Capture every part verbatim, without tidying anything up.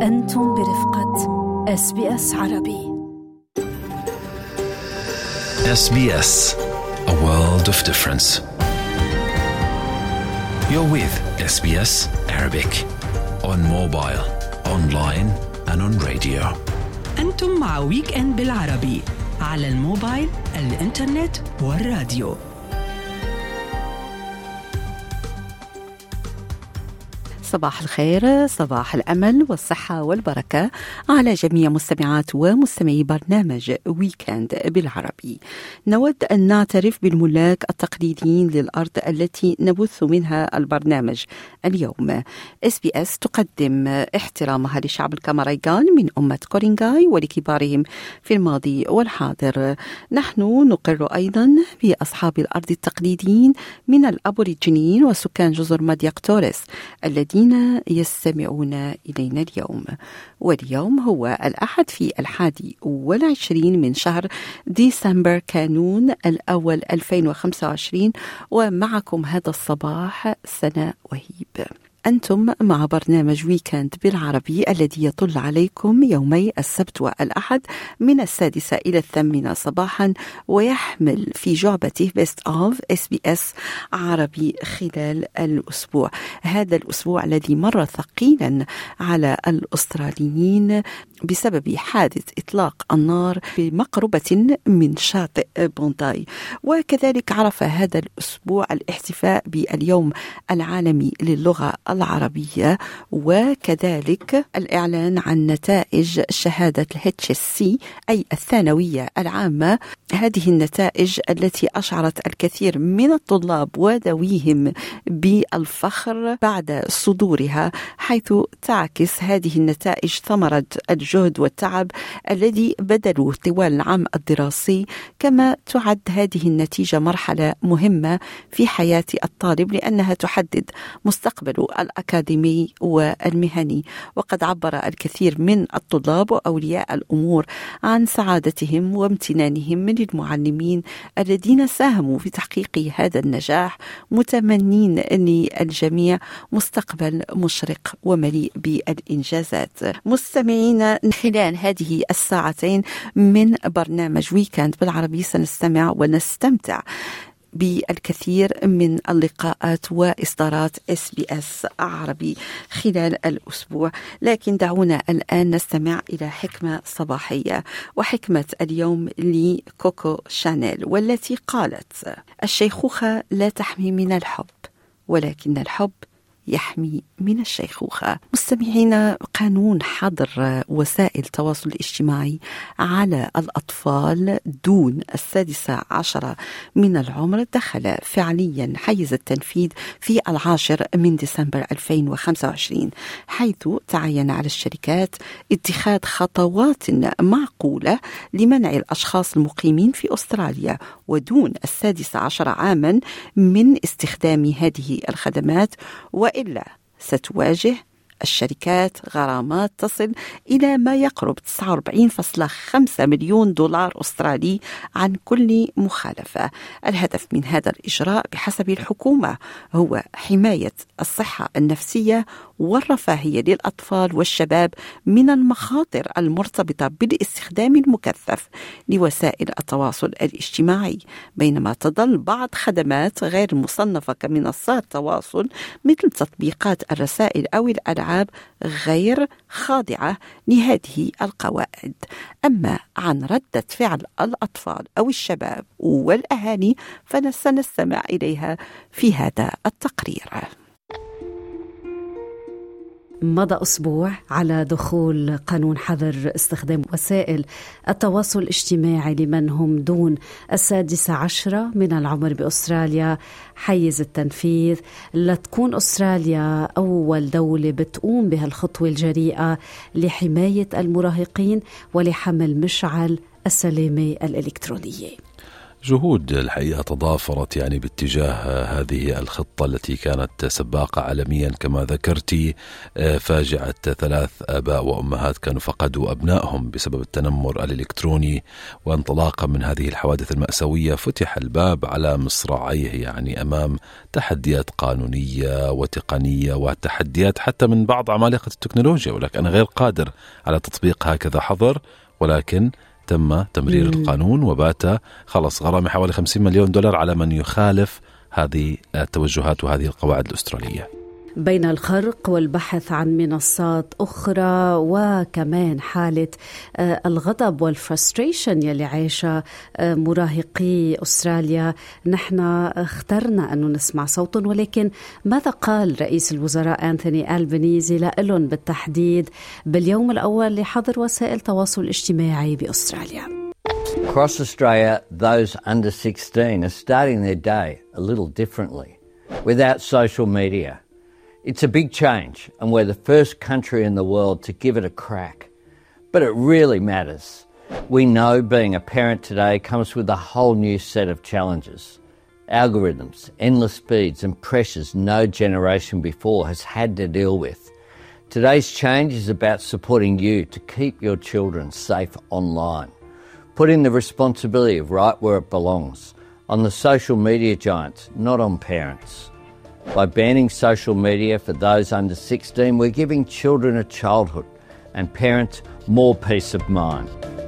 أنتم برفقة إس بي إس عربي. إس بي إس, a world of difference. You're with إس بي إس Arabic on mobile, online and on radio. أنتم مع ويك إند بالعربي على الموبايل، الإنترنت والراديو. صباح الخير، صباح الأمل والصحة والبركة على جميع مستمعات ومستمعي برنامج ويكند بالعربي. نود أن نعترف بالملاك التقليديين للأرض التي نبث منها البرنامج اليوم. إس بي إس تقدم احترامها لشعب الكامارايغان من أمة كورينغاي ولكبارهم في الماضي والحاضر. نحن نقر أيضا بأصحاب الأرض التقليديين من الأبوريجينيين وسكان جزر مادياك توريس الذين يستمعون إلينا اليوم. واليوم هو الأحد في الحادي والعشرين من شهر ديسمبر كانون الأول ألفين وخمسة وعشرين، ومعكم هذا الصباح سنة وهيب. أنتم مع برنامج ويكند بالعربي الذي يطل عليكم يومي السبت والأحد من السادسة إلى الثامنة صباحا، ويحمل في جعبته بيست أوف إس بي إس عربي خلال الأسبوع. هذا الأسبوع الذي مر ثقيلا على الأستراليين بسبب حادث إطلاق النار بمقربة من شاطئ بونداي، وكذلك عرف هذا الأسبوع الاحتفاء باليوم العالمي للغة العربية، وكذلك الإعلان عن نتائج شهادة الاتش إس سي أي الثانوية العامة. هذه النتائج التي أشعرت الكثير من الطلاب وذويهم بالفخر بعد صدورها، حيث تعكس هذه النتائج ثمرة الجهد والتعب الذي بذلوه طوال العام الدراسي. كما تعد هذه النتيجة مرحلة مهمة في حياة الطالب لأنها تحدد مستقبله الأكاديمي والمهني. وقد عبر الكثير من الطلاب وأولياء الأمور عن سعادتهم وامتنانهم من المعلمين الذين ساهموا في تحقيق هذا النجاح، متمنين للجميع مستقبل مشرق ومليء بالإنجازات. مستمعين، خلال هذه الساعتين من برنامج ويكند بالعربي سنستمع ونستمتع بالكثير من اللقاءات وإصدارات إس بي إس عربي خلال الأسبوع. لكن دعونا الآن نستمع إلى حكمة صباحية، وحكمة اليوم لكوكو شانيل، والتي قالت: الشيخوخة لا تحمي من الحب، ولكن الحب يحمي من الشيخوخة. مستمعين، قانون حظر وسائل التواصل الاجتماعي على الأطفال دون السادسة عشرة من العمر دخل فعليا حيز التنفيذ في العاشر من ديسمبر ألفين وخمسة وعشرين، حيث تعين على الشركات اتخاذ خطوات معقولة لمنع الأشخاص المقيمين في أستراليا ودون السادسة عشر عاما من استخدام هذه الخدمات، وإلا ستواجه الشركات غرامات تصل إلى ما يقرب تسعة وأربعين فاصلة خمسة مليون دولار أسترالي عن كل مخالفة. الهدف من هذا الإجراء بحسب الحكومة هو حماية الصحة النفسية والرفاهية للأطفال والشباب من المخاطر المرتبطة بالاستخدام المكثف لوسائل التواصل الاجتماعي، بينما تظل بعض خدمات غير مصنفة كمنصات تواصل مثل تطبيقات الرسائل أو الألعاب غير خاضعة لهذه القواعد. أما عن ردة فعل الأطفال أو الشباب والأهالي فسنستمع إليها في هذا التقرير. مضى أسبوع على دخول قانون حظر استخدام وسائل التواصل الاجتماعي لمن هم دون السادسة عشرة من العمر بأستراليا حيز التنفيذ، لتكون أستراليا أول دولة بتقوم بهالخطوة الجريئة لحماية المراهقين ولحمل مشعل السلامة الإلكترونية. جهود الحقيقة تضافرت يعني باتجاه هذه الخطة التي كانت سباقة عالميا كما ذكرتي. فاجعة ثلاث آباء وأمهات كانوا فقدوا أبنائهم بسبب التنمر الإلكتروني، وانطلاقا من هذه الحوادث المأساوية فتح الباب على مصراعيه يعني أمام تحديات قانونية وتقنية وتحديات حتى من بعض عمالقة التكنولوجيا. ولكن أنا غير قادر على تطبيق هكذا حظر، ولكن تم تمرير مم. القانون وبات خلص غرامة حوالي خمسين مليون دولار على من يخالف هذه التوجهات وهذه القواعد الأسترالية. بين الخرق والبحث عن منصات أخرى وكمان حالة الغضب والفرستريشن يلي عايشة مراهقي أستراليا، نحن اخترنا أنه نسمع صوتهم. ولكن ماذا قال رئيس الوزراء أنتوني ألبانيزي لهم بالتحديد باليوم الأول لحظر وسائل التواصل الاجتماعي بأستراليا؟ Across Australia, those under sixteen are starting their day a little differently, without social media. It's a big change, and we're the first country in the world to give it a crack. But it really matters. We know being a parent today comes with a whole new set of challenges. Algorithms, endless speeds and pressures no generation before has had to deal with. Today's change is about supporting you to keep your children safe online. Putting the responsibility of right where it belongs, on the social media giants, not on parents. By banning social media for those under sixteen, we're giving children a childhood and parents more peace of mind.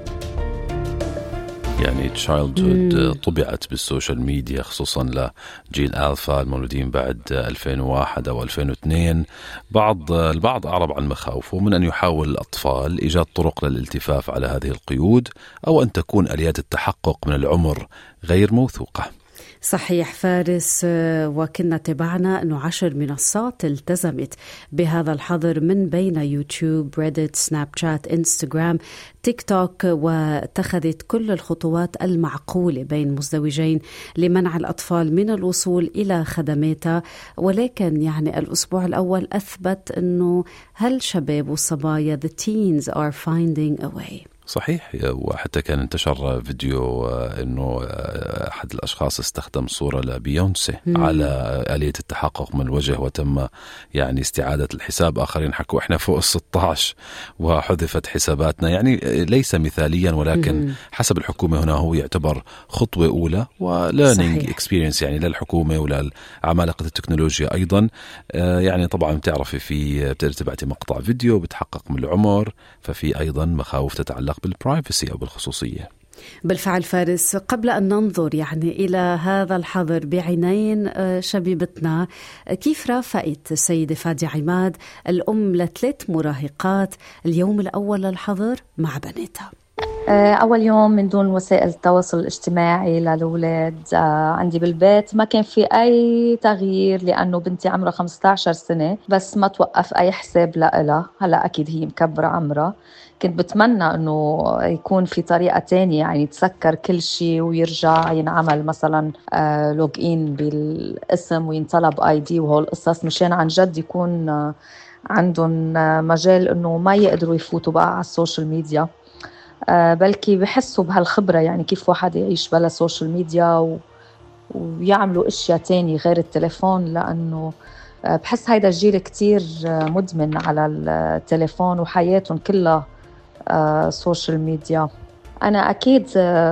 يعني childhood طبعت بالسوشيال ميديا خصوصا لجيل ألفا المولودين بعد ألفين وواحد أو ألفين واثنين. بعض البعض أعرب عن مخاوفه من أن يحاول الأطفال إيجاد طرق للالتفاف على هذه القيود، أو أن تكون آليات التحقق من العمر غير موثوقة. صحيح فارس، وكنا تبعنا أنه عشر منصات التزمت بهذا الحظر من بين يوتيوب، ريديت، سناب شات، إنستغرام، تيك توك، واتخذت كل الخطوات المعقولة بين مزدوجين لمنع الأطفال من الوصول إلى خدماتها. ولكن يعني الأسبوع الأول أثبت أنه هالشباب والصبايا the teens are finding a way. صحيح، وحتى كان انتشر فيديو انه احد الاشخاص استخدم صورة لبيونسي مم. على آلية التحقق من الوجه وتم يعني استعادة الحساب. اخرين حكوا احنا فوق الستة عشر وحذفت حساباتنا. يعني ليس مثاليا، ولكن مم. حسب الحكومة هنا هو يعتبر خطوة اولى وليرنينج اكسبيرينس يعني للحكومة ولعمالقة التكنولوجيا ايضا. يعني طبعا بتعرفي في بتبعتي مقطع فيديو بتحقق من العمر، ففي ايضا مخاوف تتعلق بالبرايفسي أو بالخصوصية. بالفعل فارس، قبل أن ننظر يعني إلى هذا الحظر بعينين شبيبتنا، كيف رافقت السيدة فادية عماد الأم لثلاث مراهقات اليوم الأول للحظر مع بناتها؟ أول يوم من دون وسائل التواصل الاجتماعي للأولاد عندي بالبيت ما كان في أي تغيير، لأنه بنتي عمرها خمسة عشر سنة بس ما توقف أي حساب لها. هلأ أكيد هي مكبرة عمرها. كنت بتمنى أنه يكون في طريقة تانية يعني تسكر كل شيء ويرجع ينعمل مثلا لوج إن بالاسم وينطلب آي دي وهول القصص، مشان عن جد يكون عندهم مجال أنه ما يقدروا يفوتوا بقى على السوشيال ميديا، بلكي بحسوا بهالخبرة يعني كيف واحد يعيش بلا سوشيال ميديا و... ويعملوا اشياء تاني غير التليفون. لأنه بحس هيدا الجيل كتير مدمن على التليفون وحياتهم كلها سوشيال ميديا. أنا أكيد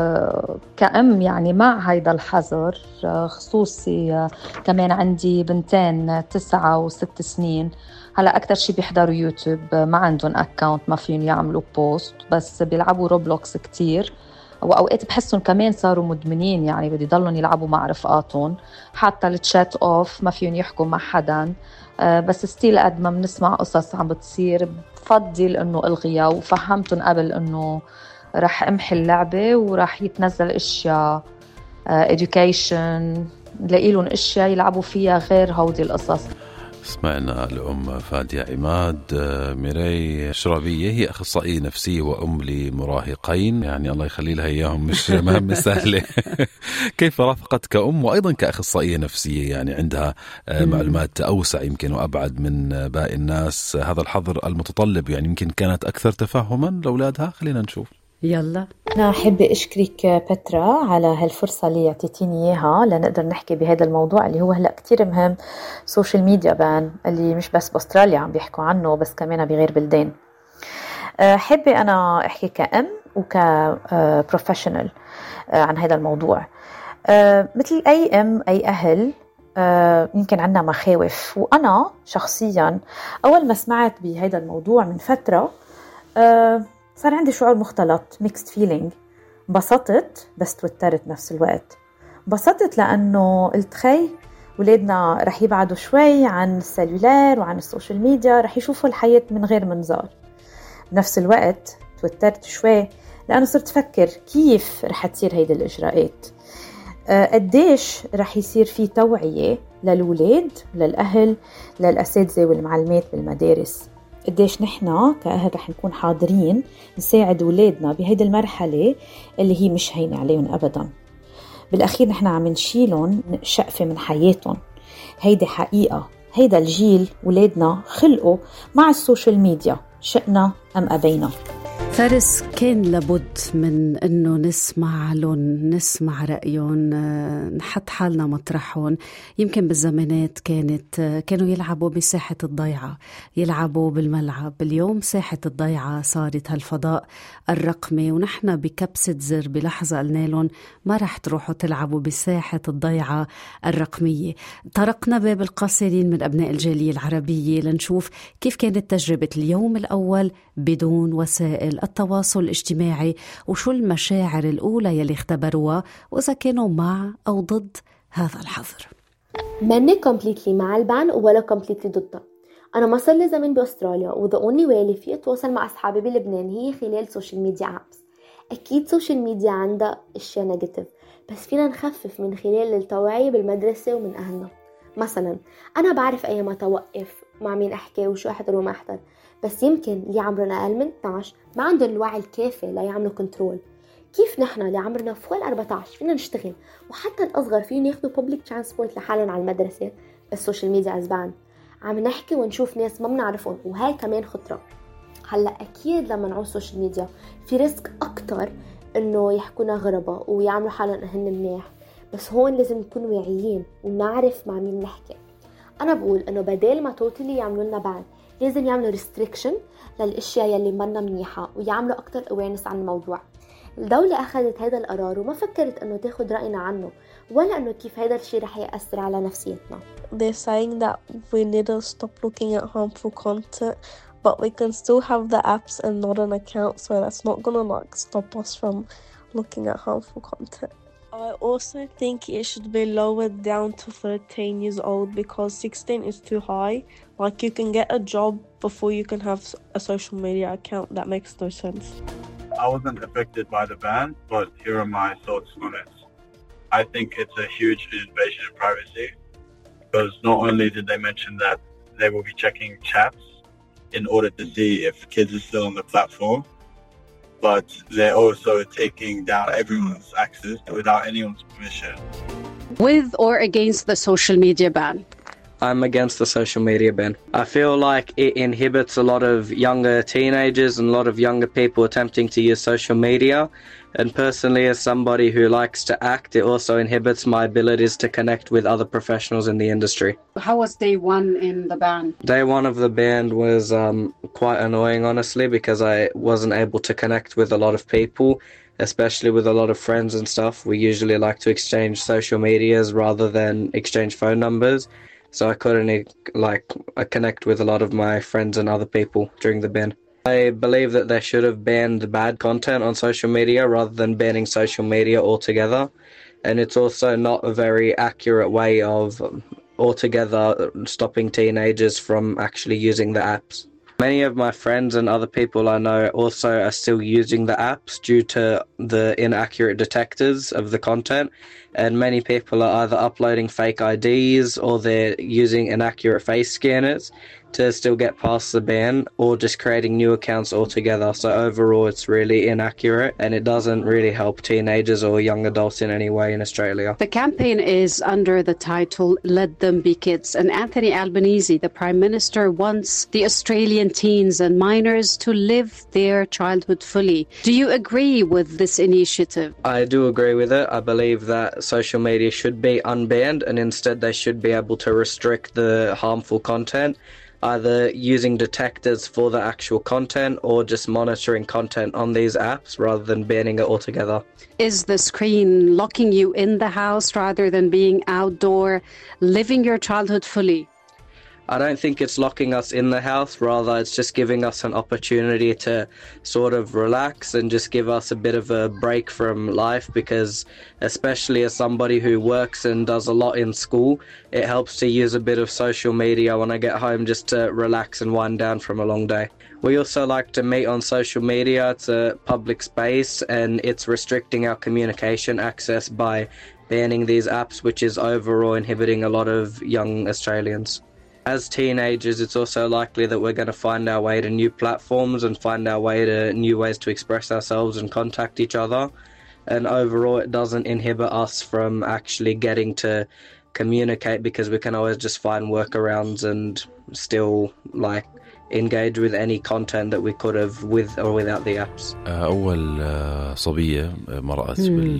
كأم يعني مع هيدا الحظر، خصوصي كمان عندي بنتين تسعة وست سنين. هلا أكتر شي بيحضروا يوتيوب، ما عندهم أكاونت، ما فيهم يعملوا بوست، بس بيلعبوا روبلوكس كتير. وأوقات بحسهم كمان صاروا مدمنين، يعني بدي يضلون يلعبوا مع رفقاتهم، حتى التشات أوف ما فيهم يحكوا مع حدا. بس ستيل قد ما بنسمع قصص عم بتصير بفضل إنه ألغيها، وفهمتهم قبل إنه رح أمحي اللعبة ورح يتنزل إشياء education، نلاقيلهم إشياء يلعبوا فيها غير هودي القصص. سمعنا الأم فادية عماد. ميري شرابية هي أخصائية نفسية وأم لمراهقين، يعني الله يخلي لها إياهم، مش مهمة سهلة. كيف رافقت كأم وأيضا كأخصائية نفسية، يعني عندها معلومات أوسع يمكن وأبعد من باقي الناس، هذا الحظر المتطلب يعني يمكن كانت أكثر تفهما لأولادها؟ خلينا نشوف. يلا. أنا أحب أشكرك بترا على هالفرصة اللي اعطيتيني إياها لنقدر نحكي بهذا الموضوع اللي هو هلأ كتير مهم، سوشيال ميديا بان اللي مش بس بأستراليا عم بيحكوا عنه بس كمان بغير بلدان. أحب أنا أحكي كأم وكبروفيشنال عن هذا الموضوع. مثل أي أم أي أهل يمكن عنا مخاوف، وأنا شخصيا أول ما سمعت بهذا الموضوع من فترة صار عندي شعور مختلط، mixed feeling. بسطت بس توترت نفس الوقت. بسطت لأنه قلت خي ولادنا رح يبعدوا شوي عن السلولار وعن السوشيال ميديا، رح يشوفوا الحياة من غير منظار. بنفس الوقت توترت شوي لأنه صرت فكر كيف رح تصير هيدا الإجراءات، قديش رح يصير في توعية للولاد للأهل للأساتذة والمعلمات بالمدارس، قديش نحن كأهل رح نكون حاضرين نساعد ولادنا بهيدا المرحلة اللي هي مش هينة عليهم أبدا. بالأخير نحن عم نشيلهم شقفة من حياتهم، هيدا حقيقة. هيدا الجيل ولادنا خلقوا مع السوشيال ميديا، شئنا أم أبينا. فارس، كان لابد من أنه نسمع لهم، نسمع رأيهم، نحط حالنا مطرحهم. يمكن بالزمانات كانت كانوا يلعبوا بساحة الضيعة، يلعبوا بالملعب. اليوم ساحة الضيعة صارت هالفضاء الرقمي، ونحن بكبسة زر بلحظة قلنا لهم ما رح تروحوا تلعبوا بساحة الضيعة الرقمية. طرقنا باب القاصرين من أبناء الجالية العربية لنشوف كيف كانت تجربة اليوم الأول بدون وسائل التواصل الاجتماعي، وشو المشاعر الأولى يلي اختبروها، وإذا كانوا مع أو ضد هذا الحظر. ماني كومبليتلي مع البان ولا كومبليتلي ضدها. أنا ما صار لي زمن بأستراليا، وذا أونلي واي اللي فيه أتواصل مع أصحابي بلبنان هي خلال سوشيال ميديا أبس. أكيد سوشيال ميديا عندها أشياء نيجاتيف، بس فينا نخفف من خلال التوعية بالمدرسة ومن أهلنا. مثلا أنا بعرف أي ما توقف، مع مين أحكي وشو أحضر وما أحضر، بس يمكن اللي عمرنا أقل من اثنا عشر ما عندهم الوعي الكافي لا يعملوا كنترول. كيف نحن اللي عمرنا فوق الأربعة عشر فينا نشتغل، وحتى الأصغر فيهم ياخدوا public transport لحالهم على المدرسة، بس السوشيال ميديا أزبان. عم نحكي ونشوف ناس ما بنعرفهم، وهاي كمان خطرة. هلأ أكيد لما نعوز السوشيال ميديا في ريسك أكتر إنه يحكونا غربة ويعملوا حالهم أهن منيح، بس هون لازم نكون واعيين ونعرف مع مين نحكي. أنا بقول إنه بدال ما توتالي يعملوا لنا بان، لازم يعملوا ريستريكشن للأشياء يلي منا منيحة ويعملوا أكتر awareness عن الموضوع. الدولة أخذت هذا القرار وما فكرت أنه تاخد رأينا عنه ولا أنه كيف هذا الشيء رح يأثر على نفسيتنا. They're saying that we need to stop looking at harmful content, but we can still have the apps and not an account, so that's not gonna like stop us from looking at harmful content. I also think it should be lowered down to thirteen years old because sixteen is too high. Like you can get a job before you can have a social media account. That makes no sense. I wasn't affected by the ban, but here are my thoughts on it. I think it's a huge invasion of privacy because not only did they mention that they will be checking chats in order to see if kids are still on the platform, but they're also taking down everyone's access without anyone's permission. With or against the social media ban? I'm against the social media ban. I feel like it inhibits a lot of younger teenagers and a lot of younger people attempting to use social media. And personally, as somebody who likes to act, it also inhibits my abilities to connect with other professionals in the industry. How was day one in the ban? Day one of the ban was um, quite annoying, honestly, because I wasn't able to connect with a lot of people, especially with a lot of friends and stuff. We usually like to exchange social medias rather than exchange phone numbers. So I couldn't like connect with a lot of my friends and other people during the ban. I believe that they should have banned bad content on social media rather than banning social media altogether. And it's also not a very accurate way of altogether stopping teenagers from actually using the apps. Many of my friends and other people I know also are still using the apps due to the inaccurate detectors of the content. And many people are either uploading fake I Ds or they're using inaccurate face scanners. to still get past the ban, or just creating new accounts altogether. So overall, it's really inaccurate, and it doesn't really help teenagers or young adults in any way in Australia. The campaign is under the title Let Them Be Kids, and Anthony Albanese, the Prime Minister, wants the Australian teens and minors to live their childhood fully. Do you agree with this initiative? I do agree with it. I believe that social media should be unbanned, and instead they should be able to restrict the harmful content, either using detectors for the actual content or just monitoring content on these apps rather than banning it altogether. Is the screen locking you in the house rather than being outdoor, living your childhood fully? I don't think it's locking us in the house. Rather, it's just giving us an opportunity to sort of relax and just give us a bit of a break from life, because especially as somebody who works and does a lot in school, it helps to use a bit of social media when I get home just to relax and wind down from a long day. We also like to meet on social media. It's a public space and it's restricting our communication access by banning these apps, which is overall inhibiting a lot of young Australians. As teenagers, it's also likely that we're going to find our way to new platforms and find our way to new ways to express ourselves and contact each other. And overall, it doesn't inhibit us from actually getting to communicate, because we can always just find workarounds and still like engage with any content that we could have with or without the apps. أول صبية مرأت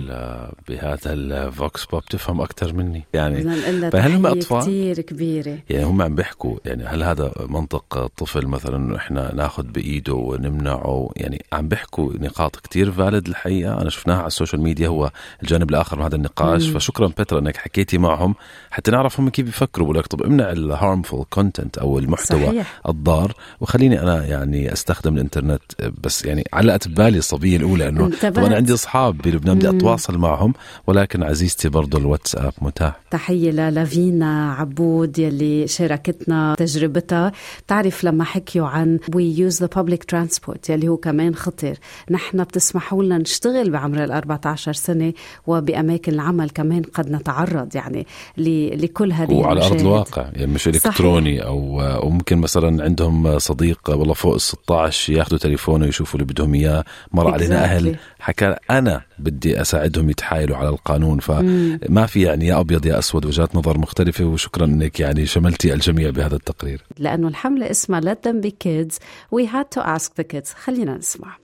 بهذا الفوكس بوب تفهم أكتر مني يعني. فهل هم أطفال كتير كبيرة؟ يعني هم عم بيحكوا يعني هل هذا منطق طفل مثلا إحنا ناخذ بإيده ونمنعه؟ يعني عم بيحكوا نقاط كتير فاليد الحقيقة. أنا شفناها على السوشيال ميديا، هو الجانب الآخر من هذا النقاش. مم. فشكرا بيترا أنك حكيتي معهم حتى نعرف هم كيف بيفكروا. بقول لك طب امنع الهارمفul كونتنت أو المحتوى صحيح. الضار، وخليني أنا يعني أستخدم الإنترنت بس. يعني علقت ببالي الصبية الأولى أنه طبعا عندي أصحاب بلبنان بدي أتواصل معهم، ولكن عزيزتي برضو الواتساب متاح. تحية للافينا عبود يلي شاركتنا تجربتها. تعرف لما حكيوا عن we use the public transport يلي هو كمان خطر، نحن بتسمحوا لنا نشتغل بعمر الأربعة عشر سنة وبأماكن العمل كمان قد نتعرض يعني لكل هذه وعلى أرض الواقع، يعني مش إلكتروني صحيح. أو ممكن مثلا عندهم صديق والله فوق الستة عشر ياخدوا تليفونه يشوفوا اللي بدهم إياه. مر علينا أهل حكى أنا بدي أساعدهم يتحايلوا على القانون، فما في يعني يا أبيض يا أسود، وجهات نظر مختلفة. وشكرا أنك يعني شملتي الجميع بهذا التقرير. لأنه الحملة اسمها Let Them Be Kids, we had to ask the kids. خلينا نسمع.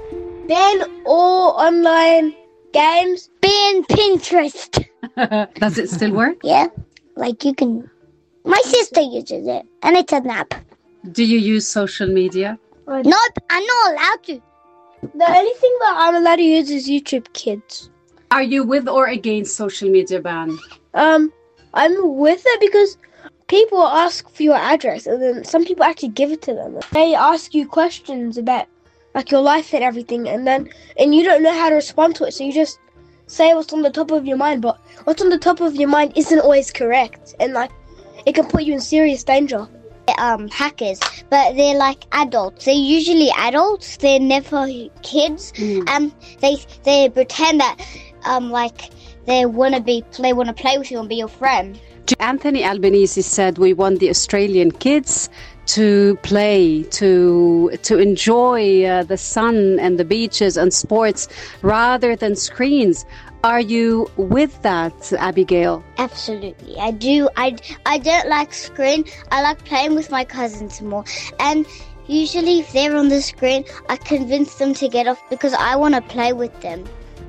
Ban all online games. Ban Pinterest. Does it still work? Yeah, like you can. My sister uses it, and it's an app. Do you use social media? Nope, I'm not allowed to. The only thing that I'm allowed to use is YouTube Kids. Are you with or against social media ban? Um, I'm with it because people ask for your address, and then some people actually give it to them. They ask you questions about like your life and everything, and then and you don't know how to respond to it, so you just say what's on the top of your mind. But what's on the top of your mind isn't always correct, and like it can put you in serious danger. Um, hackers, but they're like adults. They're usually adults. They're never kids. Mm. Um, they they pretend that um like they wanna be they wanna play with you and be your friend. Anthony Albanese said we want the Australian kids to play, to to enjoy uh, the sun and the beaches and sports rather than screens. Are you with that, Abigail? Absolutely. I do. I, I don't like screen. I like playing with my cousins more. And usually if they're on the screen, I convince them to get off because I want to play with them.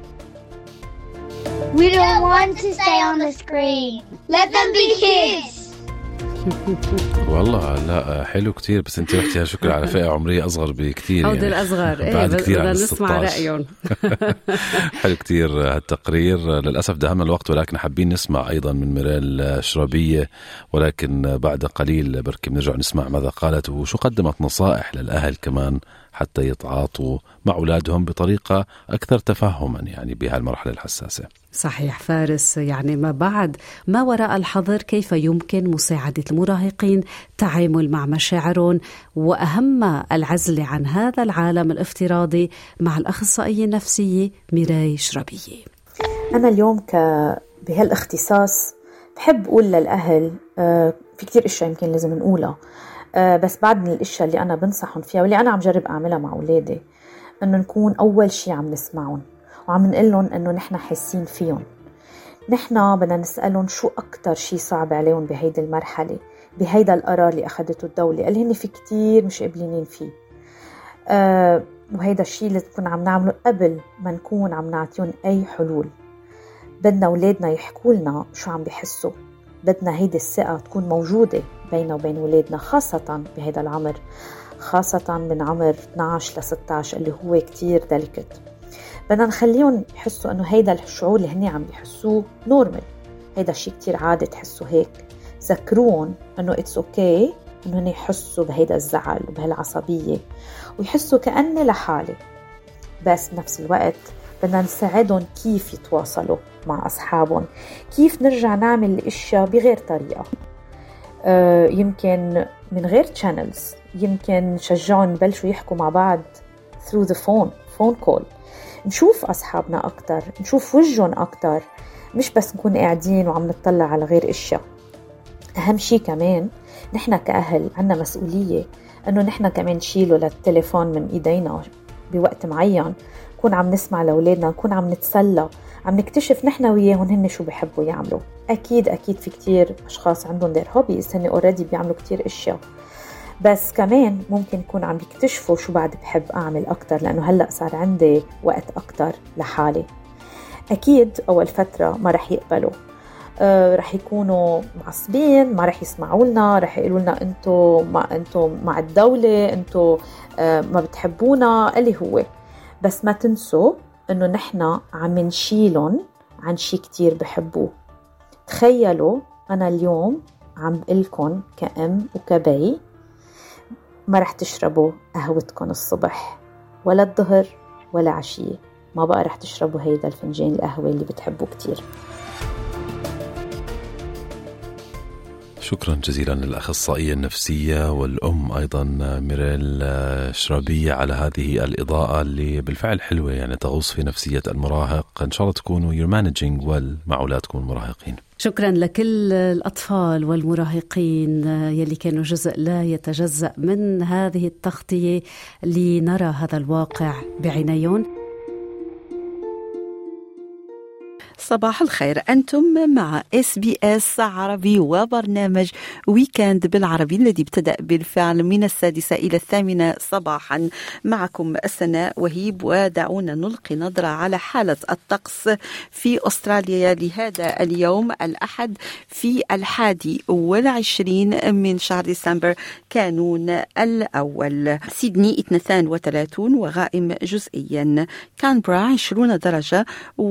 We don't want to stay on the screen. Let them be kids. والله لا حلو كتير، بس انت رحتي شكرا على فئة عمرية أصغر بكتير أو يعني. الأصغر إيه بدنا نسمع رأيهم. حلو كتير هالتقرير. للأسف دهمنا الوقت، ولكن حابين نسمع أيضا من ميريل شرابية، ولكن بعد قليل بركي بنرجع نسمع ماذا قالت وشو قدمت نصائح للأهل كمان حتى يتعاطوا مع أولادهم بطريقة أكثر تفهما يعني بهالمرحلة الحساسة. صحيح فارس، يعني ما بعد ما وراء الحظر كيف يمكن مساعدة المراهقين التعامل مع مشاعرهم، وأهم العزل عن هذا العالم الافتراضي مع الأخصائية النفسية ميراي شرابية. أنا اليوم ك بهالاختصاص بحب أقول للأهل آه في كتير إشياء يمكن لازم نقولها. أه بس بعد من الاشياء اللي انا بنصحهم فيها واللي انا عم جرب اعملها مع اولادي انه نكون اول شيء عم نسمعهم وعم نقول لهم انه نحن حاسين فيهم. نحن بدنا نسالهم شو اكتر شيء صعب عليهم بهيدي المرحله، بهيدا القرار اللي اخذته الدوله اللي هن في كتير مش قبلينين فيه. أه وهيدا الشيء اللي نكون عم نعمله قبل ما نكون عم نعطيهم اي حلول. بدنا اولادنا يحكوا لنا شو عم بيحسوا، بدنا هيدي الثقه تكون موجوده بيننا وبين اولادنا، خاصه بهيدا العمر، خاصه من عمر اثنعش لستة عشر اللي هو كتير ديليكت. بدنا نخليهم يحسوا انه هيدا الشعور اللي هن عم بيحسوه نورمال، هيدا الشيء كتير عادي تحسوا هيك. ذكروهم انه اتس اوكي انه هن يحسوا بهيدا الزعل وبهالعصبيه ويحسوا كأني لحالي، بس بنفس الوقت بدنا نساعدهم كيف يتواصلوا مع أصحابهم، كيف نرجع نعمل الاشياء بغير طريقة. آه يمكن من غير channels، يمكن نشجعهم يبلشوا يحكوا مع بعض through the phone phone call، نشوف أصحابنا أكتر، نشوف وجههم أكتر، مش بس نكون قاعدين وعم نطلع على غير اشياء. أهم شيء كمان نحن كأهل عنا مسؤولية أنه نحن كمان نشيله للتليفون من إيدينا بوقت معين، نكون عم نسمع لأولادنا، نكون عم نتسلى، عم نكتشف نحن وياهم هن شو بيحبوا يعملوا. أكيد أكيد في كتير أشخاص عندهم their hobbies، هن already بيعملوا كتير إشياء، بس كمان ممكن يكون عم بيكتشفوا شو بعد بحب أعمل أكتر، لأنه هلأ صار عندي وقت أكتر لحالي. أكيد أول فترة ما رح يقبلوا، آه رح يكونوا معصبين، ما رح يسمعوا لنا، رح يقولوا لنا انتو ما انتو مع الدولة، انتو آه ما بتحبونا اللي هو. بس ما تنسوا انه نحنا عم نشيلهم عن شي كتير بحبوه. تخيلوا انا اليوم عم بقلكن كأم وكبي ما رح تشربوا قهوتكن الصبح ولا الظهر ولا عشية، ما بقى رح تشربوا هيدا الفنجان القهوة اللي بتحبوه كتير. شكرا جزيلا للأخصائية النفسية والأم أيضا ميريل شرابية على هذه الإضاءة اللي بالفعل حلوة، يعني تغوص في نفسية المراهق. إن شاء الله تكونوا you're managing well مع أولادكم المراهقين. شكرا لكل الأطفال والمراهقين يلي كانوا جزء لا يتجزأ من هذه التغطية لنرى هذا الواقع بعينيهم. صباح الخير، أنتم مع إس بي إس عربي وبرنامج ويكند بالعربي الذي ابتدأ بالفعل من السادسة إلى الثامنة صباحا. معكم سناء وهيب، ودعونا نلقي نظرة على حالة الطقس في أستراليا لهذا اليوم الأحد في الحادي والعشرين من شهر ديسمبر كانون الأول. سيدني اثنين وثلاثين وغائم جزئيا، كانبرا عشرين درجة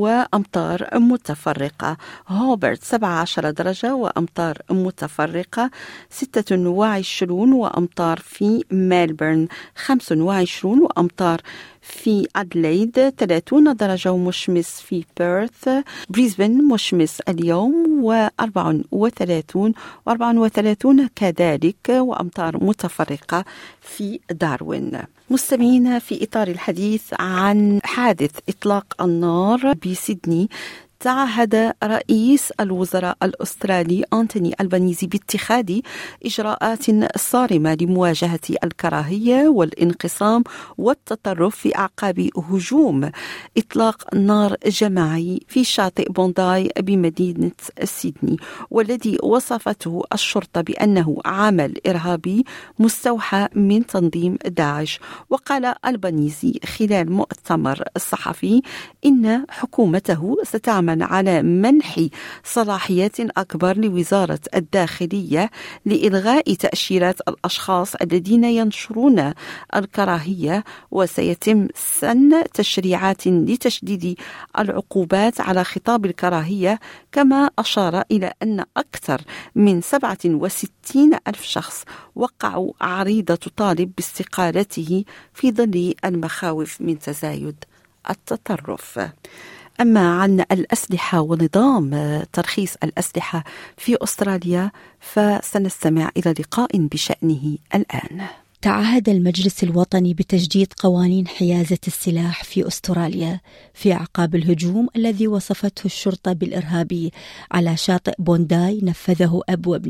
وأمطار متفرقة، هوبرت سبعة عشر درجة وأمطار متفرقة، ستة وعشرين وأمطار في ميلبورن، خمسة وعشرين وأمطار في أدليد، ثلاثين درجة ومشمس في بيرث، بريسبن مشمس اليوم، وأربعة وثلاثين وأربعة وثلاثين كذلك وأمطار متفرقة في داروين. مستمعين، في إطار الحديث عن حادث إطلاق النار بسيدني، تعهد رئيس الوزراء الأسترالي أنتوني ألبانيزي باتخاذ إجراءات صارمة لمواجهة الكراهية والانقسام والتطرف في أعقاب هجوم إطلاق نار جماعي في شاطئ بونداي بمدينة سيدني، والذي وصفته الشرطة بأنه عمل إرهابي مستوحى من تنظيم داعش. وقال ألبانيزي خلال مؤتمر صحفي إن حكومته ستعمل على منح صلاحيات أكبر لوزارة الداخلية لإلغاء تأشيرات الأشخاص الذين ينشرون الكراهية، وسيتم سن تشريعات لتشديد العقوبات على خطاب الكراهية. كما أشار إلى أن أكثر من سبعة وستين ألف شخص وقعوا عريضة تطالب باستقالته في ظل المخاوف من تزايد التطرف. أما عن الأسلحة ونظام ترخيص الأسلحة في أستراليا فسنستمع إلى لقاء بشأنه الآن. تعهد المجلس الوطني بتجديد قوانين حيازة السلاح في أستراليا في أعقاب الهجوم الذي وصفته الشرطة بالإرهابي على شاطئ بونداي نفذه أب وابنه.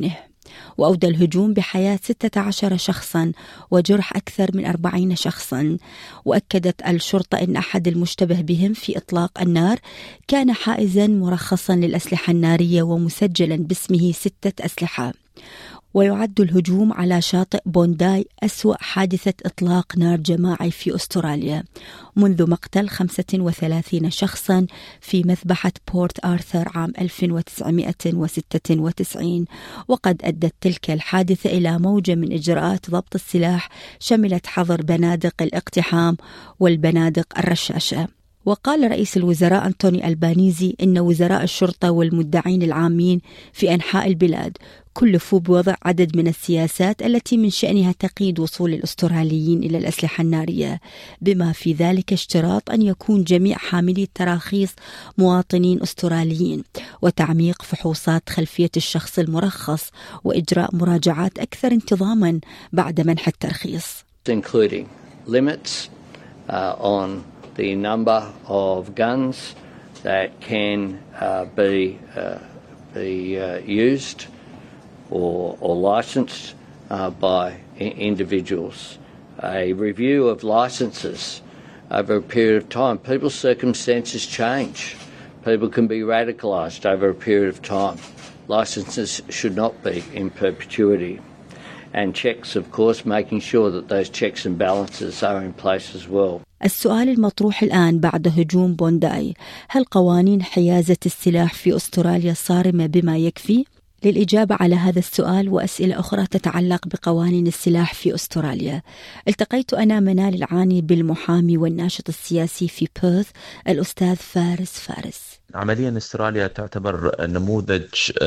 وأودى الهجوم بحياة ستة عشر شخصا وجرح أكثر من أربعين شخصا. وأكدت الشرطة أن أحد المشتبه بهم في إطلاق النار كان حائزا مرخصا للأسلحة النارية ومسجلا باسمه ستة أسلحة. ويعد الهجوم على شاطئ بونداي أسوأ حادثة إطلاق نار جماعي في أستراليا منذ مقتل خمسة وثلاثين شخصا في مذبحة بورت آرثر عام ألف وتسعمائة وستة وتسعين. وقد أدت تلك الحادثة إلى موجة من إجراءات ضبط السلاح شملت حظر بنادق الاقتحام والبنادق الرشاشة. وقال رئيس الوزراء أنتوني ألبانيزي إن وزراء الشرطة والمدعين العامين في أنحاء البلاد كلفوا بوضع عدد من السياسات التي من شأنها تقييد وصول الأستراليين إلى الأسلحة النارية، بما في ذلك اشتراط أن يكون جميع حاملي التراخيص مواطنين أستراليين، وتعميق فحوصات خلفية الشخص المرخص، وإجراء مراجعات أكثر انتظاما بعد منح الترخيص. Including limits uh, on the number of guns that can uh, be uh, be uh, used or, or licensed uh, by I- individuals. A review of licenses over a period of time. People's circumstances change. People can be radicalised over a period of time. Licenses should not be in perpetuity. And checks, of course, making sure that those checks and balances are in place as well. السؤال المطروح الآن بعد هجوم بونداي: هل قوانين حيازة السلاح في أستراليا صارمة بما يكفي؟ للإجابة على هذا السؤال وأسئلة أخرى تتعلق بقوانين السلاح في أستراليا، التقيت أنا منال العاني بالمحامي والناشط السياسي في بيرث الأستاذ فارس فارس. عمليا استراليا تعتبر نموذج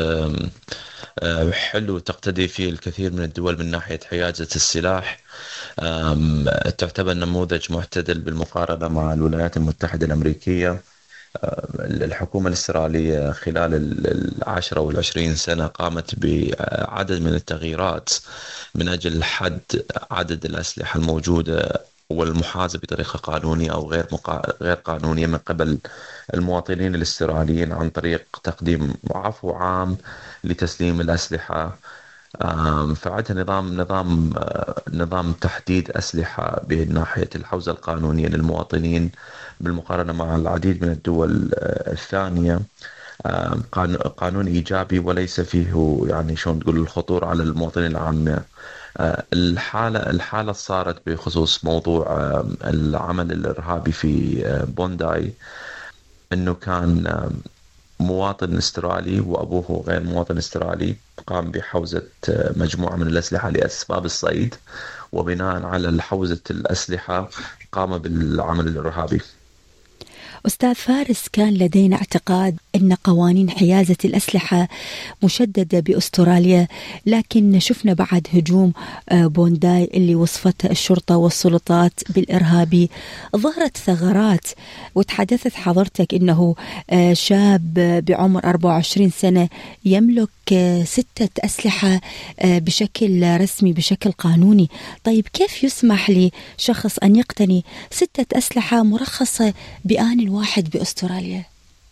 حلو تقتدي فيه الكثير من الدول من ناحية حيازة السلاح. تعتبر نموذج معتدل بالمقارنة مع الولايات المتحدة الأمريكية. الحكومة الإسترالية خلال العشرة والعشرين سنة قامت بعدد من التغييرات من أجل حد عدد الأسلحة الموجودة والمحاسبة بطريقة قانونية أو غير مقا... غير قانونية من قبل المواطنين الاستراليين عن طريق تقديم عفو عام لتسليم الأسلحة. فعندها نظام نظام نظام تحديد أسلحة بناحية الحوزة القانونية للمواطنين بالمقارنة مع العديد من الدول الثانية. قانون إيجابي وليس فيه يعني شلون تقول الخطور على المواطنين العامة. الحالة الحالة صارت بخصوص موضوع العمل الإرهابي في بونداي، إنه كان مواطن استرالي وأبوه غير مواطن استرالي قام بحوزة مجموعة من الأسلحة لأسباب الصيد، وبناء على حوزة الأسلحة قام بالعمل الإرهابي. أستاذ فارس، كان لدينا اعتقاد أن قوانين حيازة الأسلحة مشددة بأستراليا، لكن شفنا بعد هجوم بونداي اللي وصفته الشرطة والسلطات بالإرهابي ظهرت ثغرات، وتحدثت حضرتك أنه شاب بعمر أربعة وعشرين سنة يملك ستة أسلحة بشكل رسمي بشكل قانوني. طيب كيف يسمح لشخص أن يقتني ستة أسلحة مرخصة بآن واحد بأستراليا؟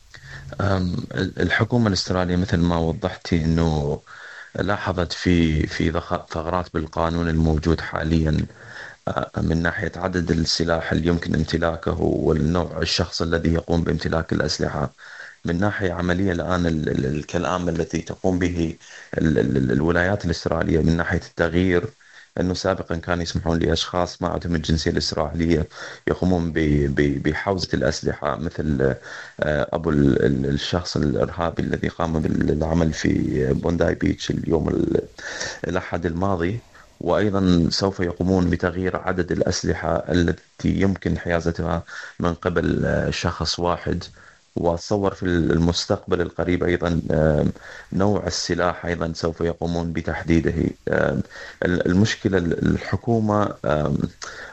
الحكومة الأسترالية مثل ما وضحتي أنه لاحظت في في ثغرات بالقانون الموجود حاليا من ناحية عدد السلاح اللي يمكن امتلاكه والنوع الشخص الذي يقوم بامتلاك الأسلحة. من ناحية عملية الآن الكلام الذي تقوم به الولايات الأسترالية من ناحية التغيير، أنه سابقا كان يسمحون لأشخاص ما عندهم الجنسية الإسرائيلية يقومون بحوزة الأسلحة، مثل أبو الشخص الإرهابي الذي قام بالعمل في بونداي بيتش اليوم الأحد الماضي. وأيضا سوف يقومون بتغيير عدد الأسلحة التي يمكن حيازتها من قبل شخص واحد. وأتصور في المستقبل القريب أيضا نوع السلاح أيضا سوف يقومون بتحديده. المشكلة الحكومة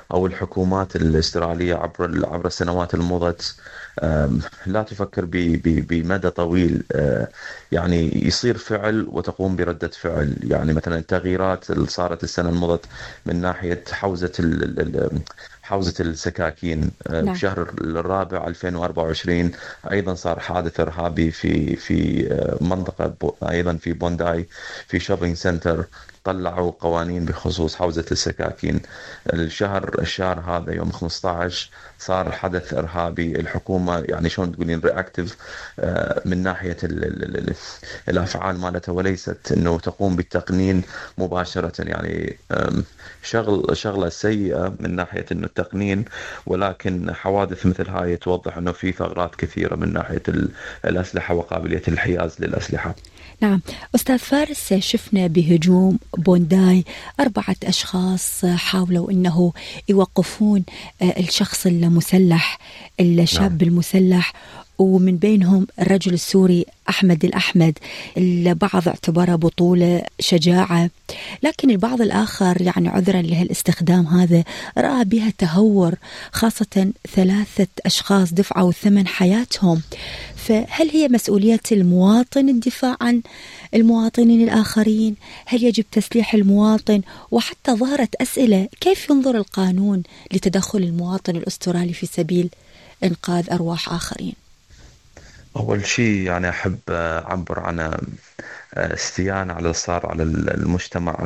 أو الحكومات الاسترالية عبر عبر السنوات المضت لا تفكر بمدى طويل، يعني يصير فعل وتقوم بردة فعل. يعني مثلا التغييرات اللي صارت السنة المضت من ناحية حوزة حوزة السكاكين، نعم. بشهر الرابع ألفين وأربعة وعشرين أيضا صار حادث إرهابي في في منطقة أيضا في بونداي في شوبينج سنتر، طلعوا قوانين بخصوص حوزة السكاكين. الشهر الشهر هذا يوم خمسة عشر صار حدث إرهابي، الحكومة يعني شلون تقولين رياكتيف من ناحية ال ال ال الأفعال مالتها، وليست إنه تقوم بالتقنين مباشرة. يعني شغل شغلة سيئة من ناحية إنه التقنين، ولكن حوادث مثل هاي توضح إنه في ثغرات كثيرة من ناحية الأسلحة وقابلية الحياز للأسلحة. نعم أستاذ فارس، شفنا بهجوم بونداي أربعة أشخاص حاولوا أنه يوقفون الشخص المسلح الشاب نعم. المسلح، ومن بينهم الرجل السوري أحمد الأحمد. البعض اعتبره بطولة شجاعة، لكن البعض الآخر يعني عذرا لهالاستخدام هذا رأى بها تهور، خاصة ثلاثة أشخاص دفعوا ثمن حياتهم. فهل هي مسؤولية المواطن الدفاع عن المواطنين الآخرين؟ هل يجب تسليح المواطن؟ وحتى ظهرت أسئلة كيف ينظر القانون لتدخل المواطن الأسترالي في سبيل إنقاذ أرواح آخرين؟ أول شيء يعني أحب أعبر عن استيان على صار على المجتمع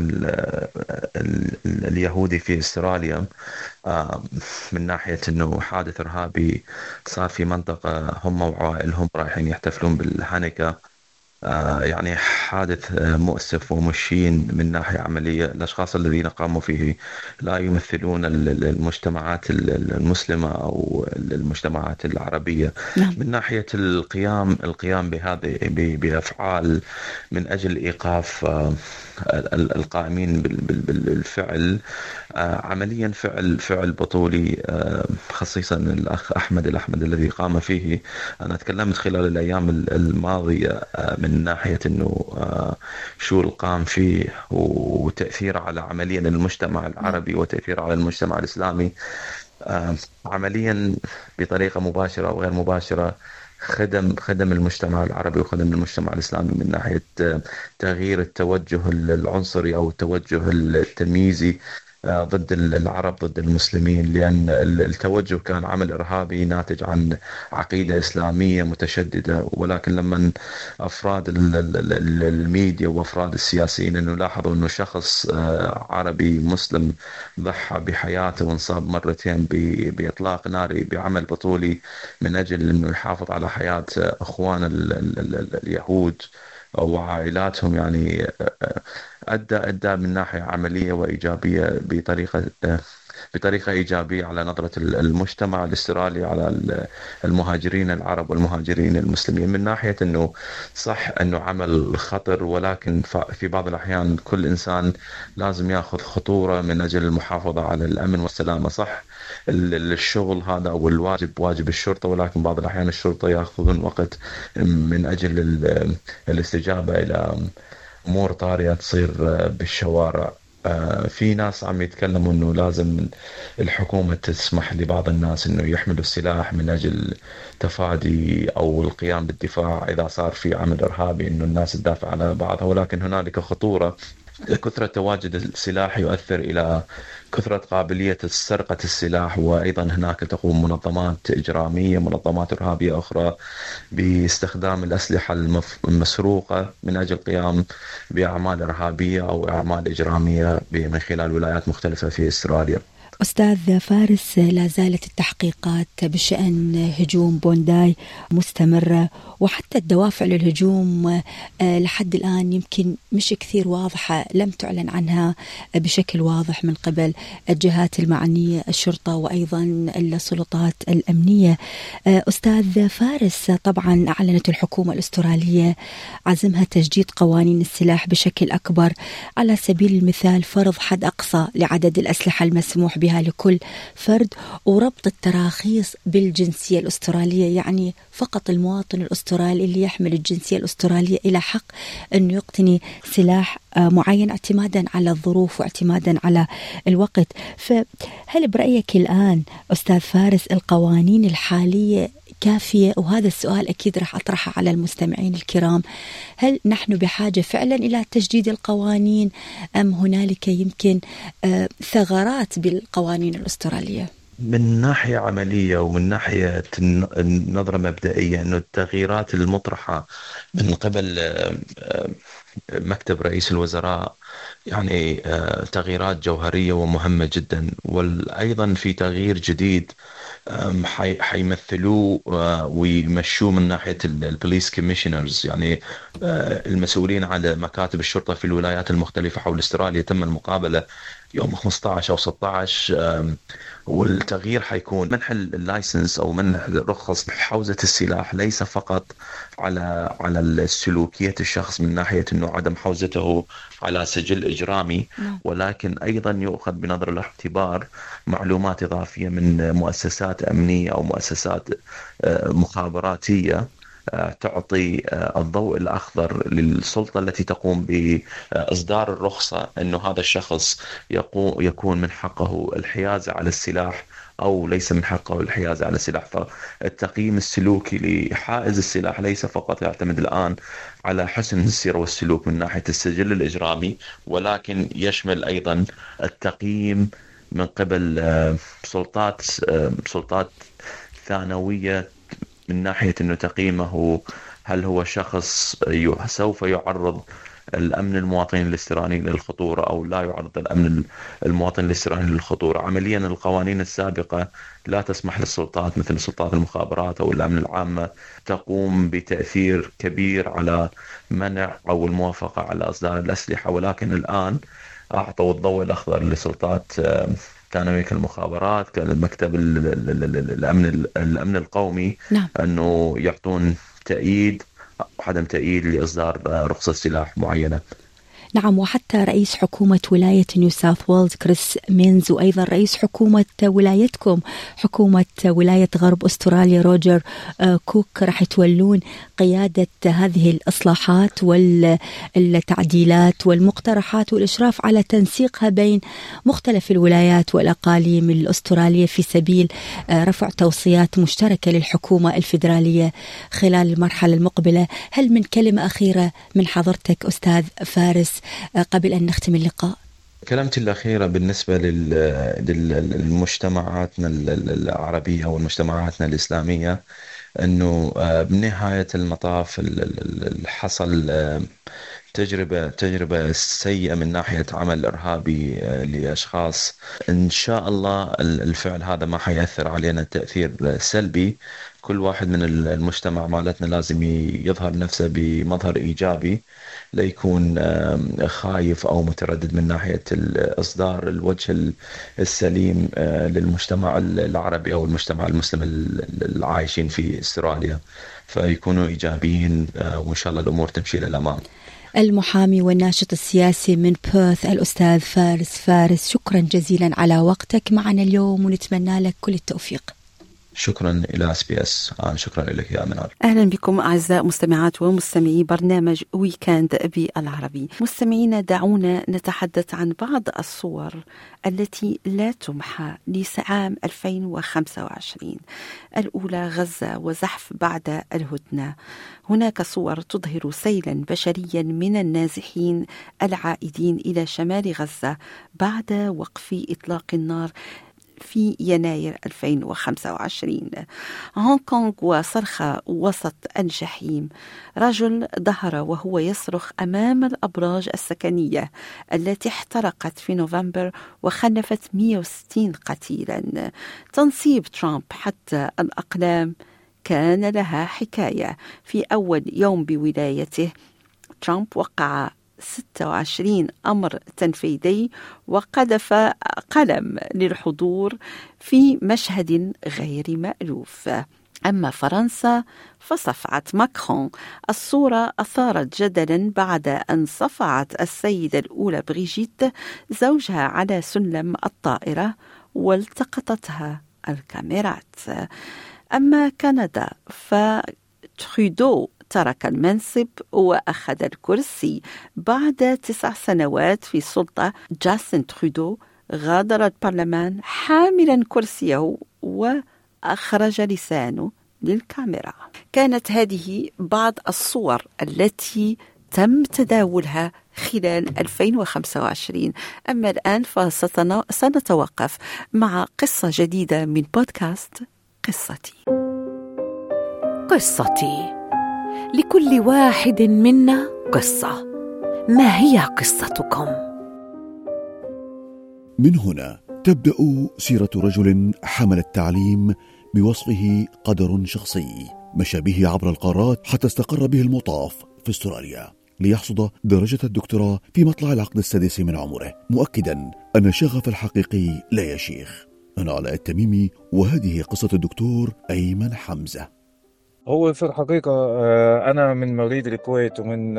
اليهودي في استراليا من ناحية أنه حادث إرهابي صار في منطقة هم وعائلهم رايحين يحتفلون بالهانيكا. يعني حادث مؤسف ومشين من ناحية عملية. الأشخاص الذين قاموا فيه لا يمثلون المجتمعات المسلمة أو المجتمعات العربية. نعم. من ناحية القيام القيام بهذه بأفعال من أجل إيقاف القائمين بالفعل، عمليا فعل فعل بطولي، خصيصا الأخ أحمد الأحمد الذي قام فيه. أنا تكلمت خلال الأيام الماضية من ناحية أنه شو القام فيه وتأثير على عمليا المجتمع العربي وتأثير على المجتمع الإسلامي، عمليا بطريقة مباشرة أو غير مباشرة خدم خدم المجتمع العربي وخدم المجتمع الإسلامي من ناحية تغيير التوجه العنصري أو التوجه التمييزي ضد العرب ضد المسلمين، لأن التوجه كان عمل إرهابي ناتج عن عقيدة إسلامية متشددة. ولكن لما أفراد الميديا وأفراد السياسيين إنه لاحظوا إنه شخص عربي مسلم ضحى بحياته وانصاب مرتين بإطلاق ناري بعمل بطولي من أجل إنه يحافظ على حياة أخوان اليهود وعائلاتهم، يعني أدى أدى من ناحية عملية وإيجابية بطريقة بطريقة إيجابية على نظرة المجتمع الاسترالي على المهاجرين العرب والمهاجرين المسلمين. من ناحية أنه صح أنه عمل خطر، ولكن في بعض الأحيان كل إنسان لازم يأخذ خطورة من أجل المحافظة على الأمن والسلامة. صح الشغل هذا أو الواجب واجب الشرطة، ولكن بعض الأحيان الشرطة يأخذون وقت من أجل الاستجابة إلى أمور طارئة تصير بالشوارع. في ناس عم يتكلموا إنه لازم الحكومة تسمح لبعض الناس إنه يحملوا السلاح من أجل تفادي أو القيام بالدفاع إذا صار في عمل إرهابي، إنه الناس تدافع على بعضها. ولكن هنالك خطورة، كثرة تواجد السلاح يؤثر إلى كثرة قابلية سرقة السلاح، وأيضا هناك تقوم منظمات إجرامية منظمات إرهابية أخرى باستخدام الأسلحة المسروقة من أجل القيام بأعمال إرهابية أو أعمال إجرامية من خلال ولايات مختلفة في أستراليا. أستاذ فارس، لا زالت التحقيقات بشأن هجوم بونداي مستمرة، وحتى الدوافع للهجوم لحد الآن يمكن مش كثير واضحة، لم تعلن عنها بشكل واضح من قبل الجهات المعنية الشرطة وأيضا السلطات الأمنية. أستاذ فارس، طبعا أعلنت الحكومة الأسترالية عزمها تجديد قوانين السلاح بشكل أكبر، على سبيل المثال فرض حد أقصى لعدد الأسلحة المسموح بها بها لكل فرد، وربط التراخيص بالجنسية الأسترالية، يعني فقط المواطن الأسترالي اللي يحمل الجنسية الأسترالية إلى حق أنه يقتني سلاح معين اعتمادا على الظروف واعتمادا على الوقت. فهل برأيك الآن أستاذ فارس القوانين الحالية كافية؟ وهذا السؤال أكيد راح أطرحه على المستمعين الكرام. هل نحن بحاجة فعلا إلى تجديد القوانين أم هنالك يمكن ثغرات بالقوانين الأسترالية؟ من ناحية عملية ومن ناحية النظرة مبدئية أنه التغييرات المطرحة من قبل مكتب رئيس الوزراء يعني تغييرات جوهرية ومهمة جدا، وأيضا في تغيير جديد حيمثلوه ويمشوه من ناحية البوليس كوميشنرز، يعني المسؤولين على مكاتب الشرطة في الولايات المختلفة حول استراليا. تم المقابلة يوم خمسة عشر أو ستة عشر، والتغيير حيكون منح اللايسنس أو منح رخص حوزة السلاح ليس فقط على على السلوكية الشخص من ناحية إنه عدم حوزته على سجل إجرامي، ولكن أيضا يؤخذ بنظر الاعتبار معلومات إضافية من مؤسسات أمنية أو مؤسسات مخابراتية تعطي الضوء الأخضر للسلطة التي تقوم بإصدار الرخصة أنه هذا الشخص يكون من حقه الحيازة على السلاح أو ليس من حقه الحيازة على السلاح. فالتقييم السلوكي لحائز السلاح ليس فقط يعتمد الآن على حسن السير والسلوك من ناحية السجل الإجرامي، ولكن يشمل أيضا التقييم من قبل سلطات سلطات ثانوية من ناحية أنه تقييمه هل هو شخص سوف يعرض الأمن المواطنين الاستراليين للخطورة أو لا يعرض الأمن المواطن الاستراليين للخطورة. عمليا القوانين السابقة لا تسمح للسلطات مثل سلطات المخابرات أو الأمن العامة تقوم بتأثير كبير على منع أو الموافقة على إصدار الأسلحة، ولكن الآن أعطوا الضوء الأخضر لسلطات ثانوية المخابرات كمكتب الأمن الأمن القومي نعم. أنه يعطون تأييد عدم تأييد لإصدار رخصة سلاح معينة. نعم، وحتى رئيس حكومة ولاية نيو ساوث ويلز كريس مينز، وأيضا رئيس حكومة ولايتكم حكومة ولاية غرب أستراليا روجر كوك راح يتولون قيادة هذه الإصلاحات والتعديلات والمقترحات والإشراف على تنسيقها بين مختلف الولايات والأقاليم الأسترالية في سبيل رفع توصيات مشتركة للحكومة الفيدرالية خلال المرحلة المقبلة. هل من كلمة أخيرة من حضرتك أستاذ فارس قبل أن نختم اللقاء؟ كلمتي الأخيرة بالنسبة للمجتمعاتنا العربية والمجتمعاتنا الإسلامية أنه بنهاية المطاف حصل تجربة تجربة سيئة من ناحية عمل إرهابي لأشخاص. إن شاء الله الفعل هذا ما حيأثر علينا تأثير سلبي. كل واحد من المجتمع مالتنا لازم يظهر نفسه بمظهر إيجابي، لا يكون خايف أو متردد من ناحية إصدار الوجه السليم للمجتمع العربي أو المجتمع المسلم العايشين في استراليا، فيكونوا إيجابيين وإن شاء الله الأمور تمشي للأمام. المحامي والناشط السياسي من بيرث الأستاذ فارس فارس، شكرا جزيلا على وقتك معنا اليوم ونتمنى لك كل التوفيق. شكرا إلى اس بي اس. شكرا لك يا منال. أهلا بكم أعزائي مستمعات ومستمعي برنامج ويكند بالعربي. مستمعينا، دعونا نتحدث عن بعض الصور التي لا تمحى لعام ألفين وخمسة وعشرين. الأولى غزة وزحف بعد الهدنة. هناك صور تظهر سيلا بشريا من النازحين العائدين إلى شمال غزة بعد وقف إطلاق النار في يناير ألفين وخمسة وعشرين. هونغ كونغ وصرخة وسط الجحيم. رجل ظهر وهو يصرخ أمام الأبراج السكنية التي احترقت في نوفمبر وخلفت مئة وستين قتيلا. تنصيب ترامب حتى الأقلام كان لها حكاية. في أول يوم بولايته ترامب وقع ستة وعشرين أمر تنفيذي وقذف قلم للحضور في مشهد غير مألوف. أما فرنسا فصفعت ماكرون. الصورة أثارت جدلا بعد أن صفعت السيدة الأولى بريجيت زوجها على سلم الطائرة والتقطتها الكاميرات. أما كندا فترودو ترك المنصب وأخذ الكرسي بعد تسع سنوات في السلطة. جاستن ترودو غادر البرلمان حاملا كرسيه وأخرج لسانه للكاميرا. كانت هذه بعض الصور التي تم تداولها خلال ألفين وخمسة وعشرين. أما الآن فسنتوقف مع قصة جديدة من بودكاست قصتي. قصتي، لكل واحد منا قصة. ما هي قصتكم؟ من هنا تبدأ سيرة رجل حمل التعليم بوصفه قدر شخصي، مشى به عبر القارات حتى استقر به المطاف في استراليا ليحصد درجة الدكتوراه في مطلع العقد السادس من عمره، مؤكدا أن الشغف الحقيقي لا يشيخ. أنا علاء التميمي، وهذه قصة الدكتور أيمن حمزة. هو في الحقيقة أنا من مواليد الكويت ومن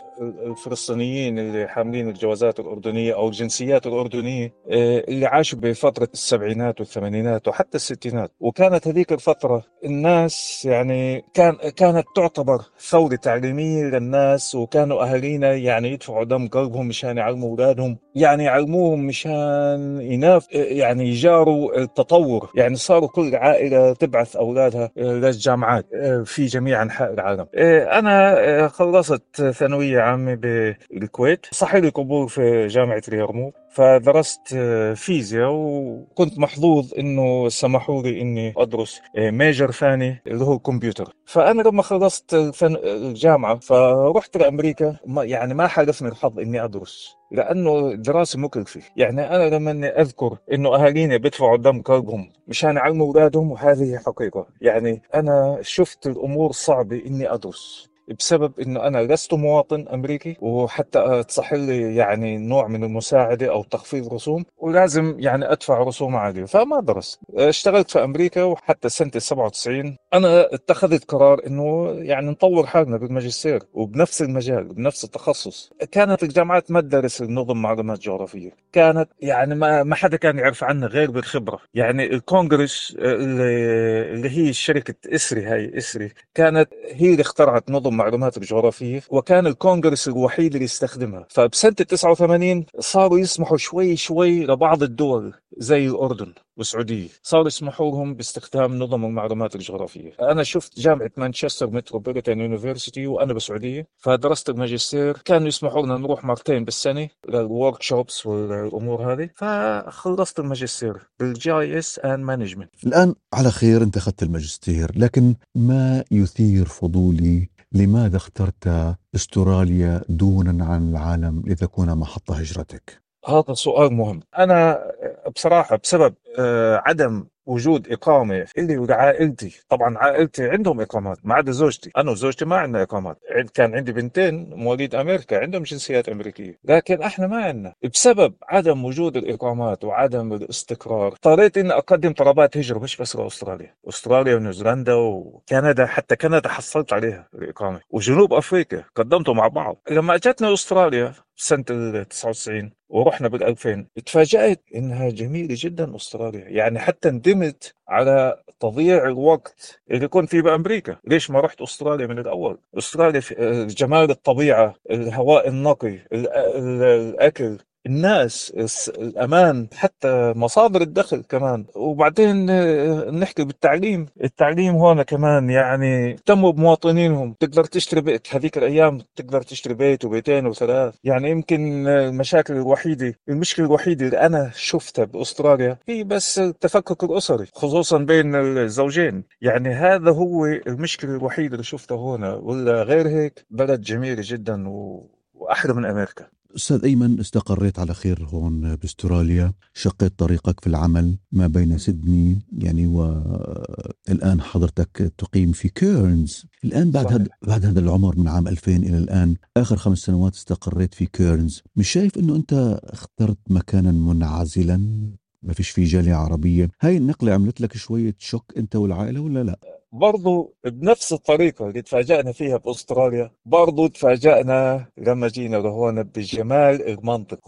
الفلسطينيين اللي حاملين الجوازات الأردنية أو الجنسيات الأردنية اللي عاشوا بفترة السبعينات والثمانينات وحتى الستينات. وكانت هذيك الفترة الناس يعني كان كانت تعتبر ثورة تعليمية للناس، وكانوا أهالينا يعني يدفعوا دم قلبهم مشان يعلموا أولادهم، يعني يعلموهم مشان يناف يعني يجاروا التطور. يعني صاروا كل عائلة تبعث أولادها للجامعات في جميع أنحاء العالم. أنا خلصت ثانوية عامة بالكويت، صح لي قبول في جامعة اليرموك، فدرست فيزياء وكنت محظوظ إنه سمحوا لي إني أدرس ميجر ثاني اللي هو الكمبيوتر. فأنا لما خلصت الجامعة فرحت لأمريكا، يعني ما حالفني الحظ إني أدرس لأنه الدراسة مكلفة. يعني أنا لما أذكر إنه أهالينا بيدفعوا دم قلبهم مشان يعلموا أولادهم، وهذه حقيقة. يعني أنا شفت الأمور صعبة إني أدرس بسبب إنه أنا لست مواطن أمريكي، وحتى تصح لي يعني نوع من المساعدة أو تخفيض رسوم، ولازم يعني أدفع رسوم عالية، فما درست. اشتغلت في أمريكا وحتى سنة سبعة وتسعين أنا اتخذت قرار إنه يعني نطور حالنا بالماجستير وبنفس المجال بنفس التخصص. كانت الجامعات ما تدرس النظم معلومات جغرافية، كانت يعني ما ما حدا كان يعرف عنها غير بالخبرة. يعني الكونغرس اللي, اللي هي شركة إسري، هاي إسري كانت هي اللي اخترعت نظم معلومات الجغرافية، وكان الكونغرس الوحيد اللي يستخدمها. فبسنة تسعة وثمانين صاروا يسمحوا شوي شوي لبعض الدول زي الأردن والسعودية، صاروا يسمحوا لهم باستخدام نظم المعلومات الجغرافية. أنا شفت جامعة مانشستر متروبوليتان يونيفرسيتي وأنا بالسعودية، فدرست الماجستير. كانوا يسمحوا لنا نروح مرتين بالسنة للورك شوبس والأمور هذه، فخلصت الماجستير بالجي اي اس اند مانجمنت. الآن على خير أنت أخذت الماجستير، لكن ما يثير فضولي، لماذا اخترت استراليا دونا عن العالم لتكون محط هجرتك؟ هذا سؤال مهم. أنا بصراحة بسبب عدم وجود إقامة إلي وعائلتي، طبعا عائلتي عندهم إقامات ما عدا زوجتي، أنا وزوجتي ما عندنا إقامات. كان عندي بنتين مواليد أمريكا عندهم جنسيات أمريكية، لكن إحنا ما عندنا. بسبب عدم وجود الإقامات وعدم الاستقرار اضطريت إني أقدم طلبات هجرة، مش بس لأستراليا، أستراليا ونيوزيلندا وكندا، حتى كندا حصلت عليها الإقامة، وجنوب أفريقيا قدمته مع بعض. لما أجتنا أستراليا سنة تسعة وتسعين ورحنا بالألفين، اتفاجأت إنها جميلة جدا أستراليا. يعني حتى ندمت على تضييع الوقت اللي كنت فيه بأمريكا. ليش ما رحت أستراليا من الأول؟ أستراليا في جمال الطبيعة، الهواء النقي، الأكل، الناس، الأمان، حتى مصادر الدخل كمان. وبعدين نحكي بالتعليم، التعليم هون كمان يعني اهتموا بمواطنينهم. تقدر تشتري بيت، هذيك الأيام تقدر تشتري بيت وبيتين وثلاث. يعني يمكن المشاكل الوحيدة المشكلة الوحيدة اللي أنا شفتها بأستراليا هي بس التفكك الأسري، خصوصا بين الزوجين. يعني هذا هو المشكلة الوحيدة اللي شفتها هون، ولا غير هيك بلد جميل جدا و... وأحلى من أمريكا. أستاذ أيمن، استقريت على خير هون باستراليا، شقيت طريقك في العمل ما بين سيدني يعني، والآن حضرتك تقيم في كيرنز. الآن بعد هذا بعد هذا العمر من عام ألفين إلى الآن، آخر خمس سنوات استقريت في كيرنز، مش شايف إنه أنت اخترت مكانا منعزلا ما فيش فيه جالية عربية؟ هاي النقلة عملت لك شوية شوك أنت والعائلة ولا لا؟ برضو بنفس الطريقة اللي تفاجأنا فيها بأستراليا، برضو تفاجأنا لما جينا لهون بجمال المنطق هون.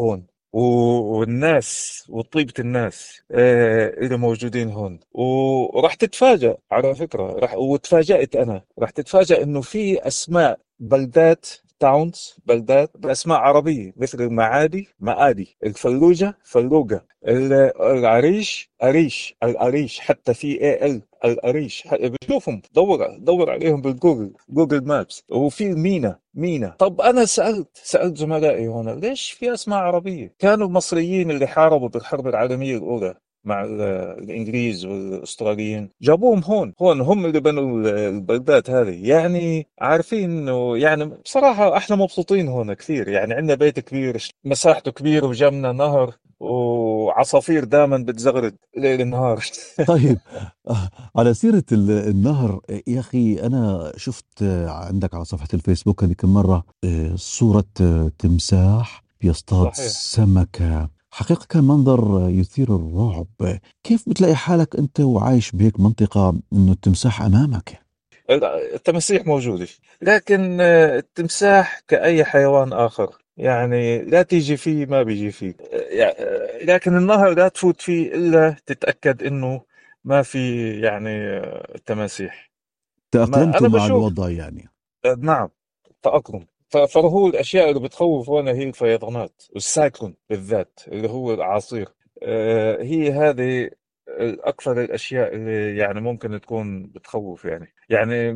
والناس وطيبة الناس اللي موجودين هون. وراح تتفاجأ على فكرة، راح وتفاجأت أنا، راح تتفاجأ إنه في أسماء بلدات تاونز، بلدات بأسماء عربية مثل المعادي معادي، الفلوجة فلوجة، العريش أريش، الأريش حتى في اي ال الأريش، بشوفهم دور دور عليهم بالجوجل جوجل مابس. وفي المينا مينا. طب أنا سألت سألت زملائي هنا ليش في أسماء عربية؟ كانوا المصريين اللي حاربوا بالحرب العالمية الأولى مع الإنجليز والأستراليين جابوهم هون، هون هم اللي بنوا البلدات هذه. يعني عارفين إنه يعني بصراحة إحنا مبسوطين هون كثير، يعني عندنا بيت كبير مساحته كبير وجنبنا نهر وعصافير دائما بتزغرد ليل نهار. طيب على سيرة النهر يا أخي، أنا شفت عندك على صفحة الفيسبوك هذيك مرة صورة تمساح بيصطاد سمكة، حقيقة كان منظر يثير الرعب. كيف بتلاقي حالك أنت وعايش بهيك منطقة إنه التمساح أمامك؟ التماسيح موجودة، لكن التمساح كأي حيوان آخر، يعني لا تيجي فيه ما بيجي فيه، لكن النهر لا تفوت فيه إلا تتأكد إنه ما في يعني تماسيح. تأقلمتم مع الوضع يعني؟ نعم تأقلم. فهو الأشياء اللي بتخوف هنا هي الفيضانات والسايكلون بالذات اللي هو الأعاصير، هي هذه الأكثر الأشياء اللي يعني ممكن تكون بتخوف. يعني يعني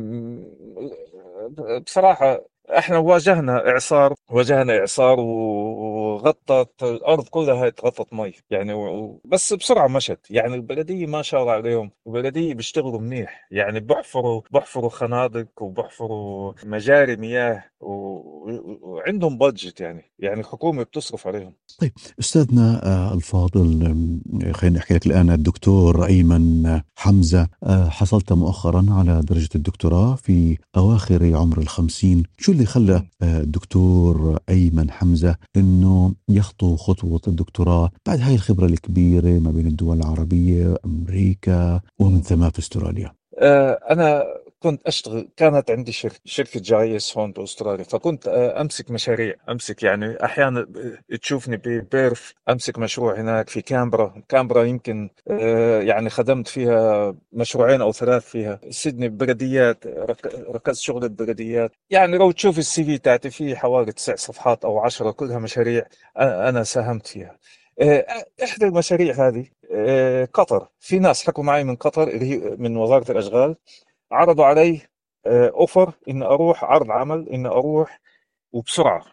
بصراحة احنا واجهنا إعصار واجهنا إعصار وغطت الأرض كلها، اتغطت مي يعني، بس بسرعة مشت. يعني البلدية ما شاء الله عليهم، البلدية بيشتغلوا منيح، يعني بحفروا بحفروا خنادق وبحفروا مجاري مياه وعندهم بادجت، يعني يعني الحكومة بتصرف عليهم. طيب أستاذنا الفاضل، خلينا نحكي لك الآن الدكتور أيمن حمزة، حصلت مؤخرا على درجة الدكتوراه في أواخر عمر الخمسين. شو اللي خلى الدكتور أيمن حمزة إنه يخطو خطوة الدكتوراه بعد هاي الخبرة الكبيرة ما بين الدول العربية، أمريكا، ومن ثم في أستراليا؟ أنا كنت أشتغل، كانت عندي شركة شركة جايس هون بأستراليا، فكنت أمسك مشاريع أمسك يعني أحيانا تشوفني ببيرث أمسك مشروع هناك في كامبرا كامبرا يمكن يعني خدمت فيها مشروعين أو ثلاث، فيها سيدني بلديات، ركزت شغل البلديات. يعني لو تشوف السي في تاعتي فيه حوالي تسع صفحات أو عشرة، كلها مشاريع أنا ساهمت فيها. إحدى المشاريع هذه قطر، في ناس حكوا معي من قطر اللي هي من وزارة الأشغال، عرضوا علي أوفر إن أروح، عرض عمل إن أروح وبسرعة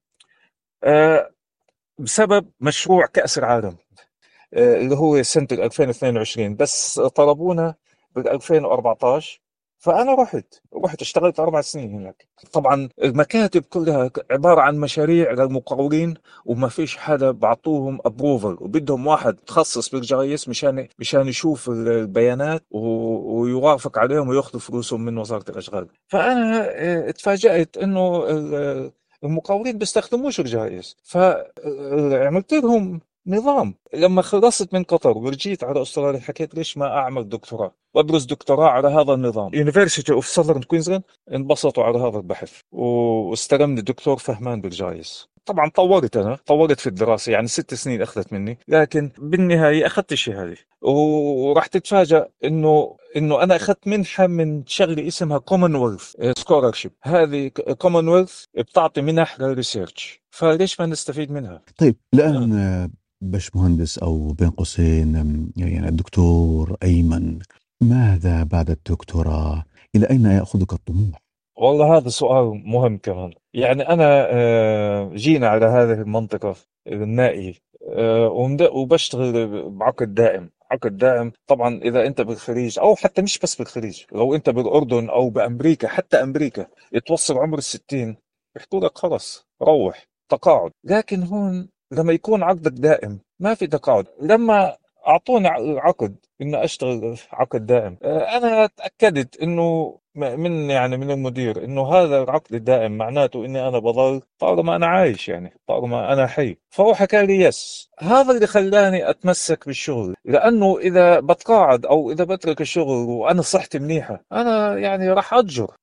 بسبب مشروع كأس العالم اللي هو سنة ألفين واثنين وعشرين، بس طلبونا بال ألفين وأربعة عشر. فأنا رحت رحت اشتغلت أربع سنين هناك. طبعا المكاتب كلها عبارة عن مشاريع للمقاولين، وما فيش حدا بعطوهم أبروفل، وبدهم واحد تخصص بالجايس مشان مشان يشوف البيانات ويوافق عليهم ويأخذوا فلوسهم من وزارة الأشغال. فأنا اتفاجأت إنه المقاولين بيستخدموش الجايس، فعملت لهم نظام. لما خلصت من قطر ورجيت على أستراليا حكيت ليش ما أعمل دكتوراه وأدرس دكتوراه على هذا النظام. University of Southern Queensland انبسطوا على هذا البحث واستلمني دكتور فهمان بالجايس. طبعا طورت أنا طورت في الدراسة، يعني ست سنين أخذت مني، لكن بالنهاية أخذت الشهادة. ورح تتفاجأ إنه إنه أنا أخذت منحة من شغلة اسمها Commonwealth Scholarship. هذه Commonwealth بتعطي منح للريسيرش، فليش ما نستفيد منها؟ طيب الآن آه. باش مهندس أو بين قوسين يعني الدكتور أيمن، ماذا بعد الدكتوراه؟ إلى أين يأخذك الطموح؟ والله هذا سؤال مهم كمان. يعني أنا جينا على هذه المنطقة النائية وبشتغل بعقد دائم عقد دائم. طبعا إذا أنت بالخليج أو حتى مش بس بالخليج، لو أنت بالأردن أو بأمريكا، حتى أمريكا يتوصل عمر الستين يحكوا لك خلص روح تقاعد. لكن هون لما يكون عقدك دائم ما في تقاعد. لما أعطوني عقد إن أشتغل عقد دائم، أنا تأكدت إنه من يعني من المدير إنه هذا العقد الدائم معناته إني أنا بضل طالما أنا عايش، يعني طالما أنا حي. فهو حكى لي يس. هذا اللي خلاني أتمسك بالشغل، لأنه إذا بتقاعد أو إذا بترك الشغل وأنا صحتي منيحة، أنا يعني راح أتجر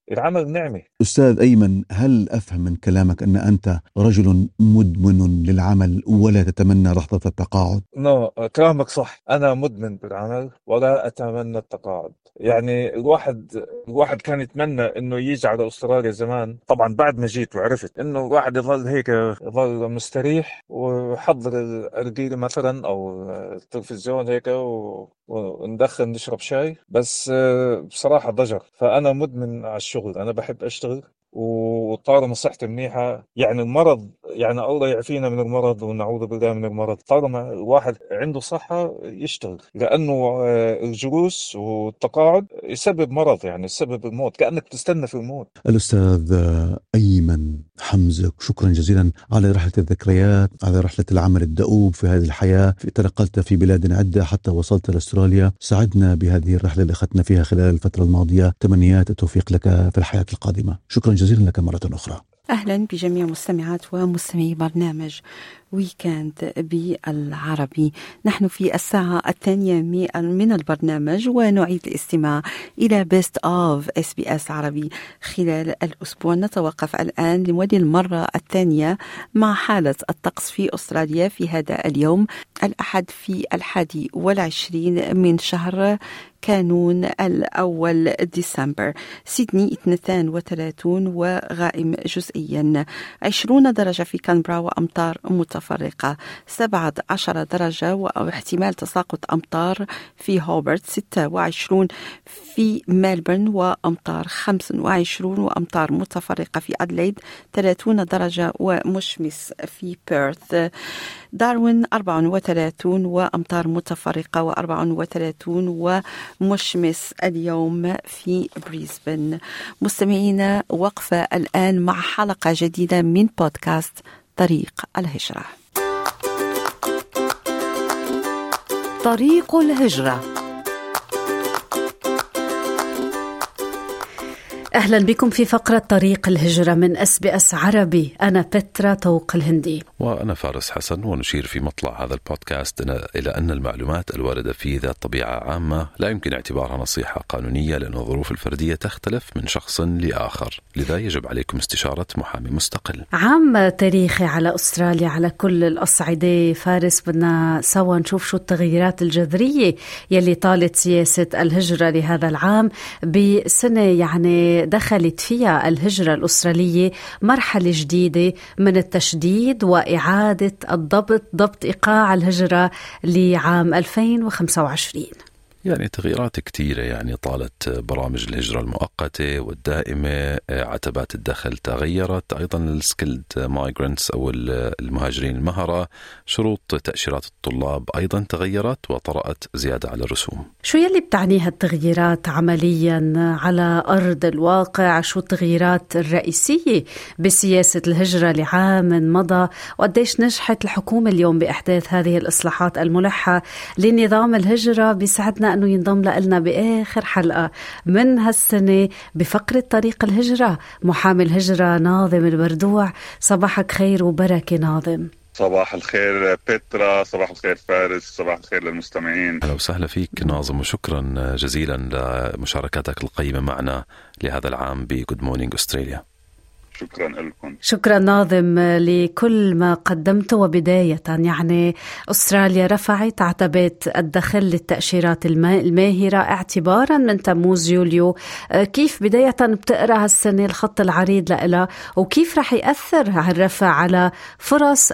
العمل نعمة. أستاذ أيمن، هل أفهم من كلامك أن أنت رجل مدمن للعمل ولا تتمنى لحظة التقاعد؟ نو no, كلامك صح، أنا مدمن بالعمل ولا أتمنى التقاعد. يعني الواحد الواحد كان يتمنى إنه يجي على أستراليا زمان، طبعا بعد ما جيت وعرفت إنه الواحد يظل هيك يظل مستريح ويحضر الأرجيلة مثلا أو التلفزيون هيك و... وندخن نشرب شاي، بس بصراحة ضجر. فأنا مدمن على الشغل، أنا بحب أشتغل وطالما صحتي منيحة. يعني المرض، يعني الله يعافينا من المرض ونعوذ بالله من المرض، طالما الواحد عنده صحة يشتغل، لأنه الجلوس والتقاعد يسبب مرض، يعني يسبب الموت، كأنك تستنى في الموت. الأستاذ أيمن حمزة، شكرا جزيلا على رحلة الذكريات، على رحلة العمل الدؤوب في هذه الحياة. تنقلت في بلاد عدة حتى وصلت لأستراليا. سعدنا بهذه الرحلة اللي أخذنا فيها خلال الفترة الماضية. تمنيات التوفيق لك في الحياة القادمة. شكرا جزيلا لك مرة أخرى. أهلا بجميع مستمعات ومستمعي برنامج ويكند بالعربي. نحن في الساعة الثانية من البرنامج ونعيد الاستماع إلى بيست أوف إس بي إس عربي خلال الأسبوع. نتوقف الآن لمدة المرة الثانية مع حالة الطقس في أستراليا في هذا اليوم الأحد في الحادي والعشرين من شهر كانون الأول ديسمبر. سيدني اثنين وثلاثين وغائم جزئيا، عشرون درجة في كانبرا وأمطار متفرقة، سبعة عشر درجة واحتمال تساقط أمطار في هوبرت، ستة وعشرون في ملبورن وأمطار خمسة وعشرين وأمطار متفرقة في أدليد، ثلاثين درجة ومشمس في بيرث. داروين أربعة وثلاثين وأمطار متفرقة وأربعة وثلاثين ومشمس اليوم في بريسبن. مستمعينا، وقفة الآن مع حلقة جديدة من بودكاست طريق الهجرة. طريق الهجرة. أهلا بكم في فقرة طريق الهجرة من أس بي أس عربي. أنا بترا طوق الهندي وأنا فارس حسن. ونشير في مطلع هذا البودكاست إلى أن المعلومات الواردة فيه ذات طبيعة عامة لا يمكن اعتبارها نصيحة قانونية، لأن الظروف الفردية تختلف من شخص لآخر، لذا يجب عليكم استشارة محامي مستقل. عام تاريخي على أستراليا على كل الأصعدة. فارس، بدنا سوا نشوف شو التغييرات الجذرية يلي طالت سياسة الهجرة لهذا العام بسنة يعني دخلت فيها الهجرة الأسترالية مرحلة جديدة من التشديد وإعادة الضبط، ضبط إيقاع الهجرة لعام ألفين وخمسة وعشرين. يعني تغييرات كتيرة، يعني طالت برامج الهجرة المؤقتة والدائمة، عتبات الدخل تغيرت، أيضا السكيلد مايجرانتس أو المهاجرين المهرة، شروط تأشيرات الطلاب أيضا تغيرت وطرأت زيادة على الرسوم. شو يلي بتعنيها التغييرات عمليا على أرض الواقع؟ شو التغييرات الرئيسية بسياسة الهجرة لعام مضى؟ وقديش نجحت الحكومة اليوم بإحداث هذه الإصلاحات الملحة لنظام الهجرة؟ بيسعدنا أنه ينضم لنا بآخر حلقة من هالسنة بفقرة طريق الهجرة محامي الهجرة ناظم البردوع. صباحك خير وبركة ناظم. صباح الخير بترا، صباح الخير فارس، صباح الخير للمستمعين. أهلا وسهلا فيك ناظم، وشكرا جزيلا لمشاركتك القيمة معنا لهذا العام بجود مورنينج أستراليا. شكرا لكم. شكرا ناظم لكل ما قدمته. وبداية يعني أستراليا رفعت عتبات الدخل للتأشيرات الماهرة اعتبارا من تموز يوليو. كيف بداية بتقرأ هالسنة الخط العريض لها، وكيف رح يأثر هالرفع على فرص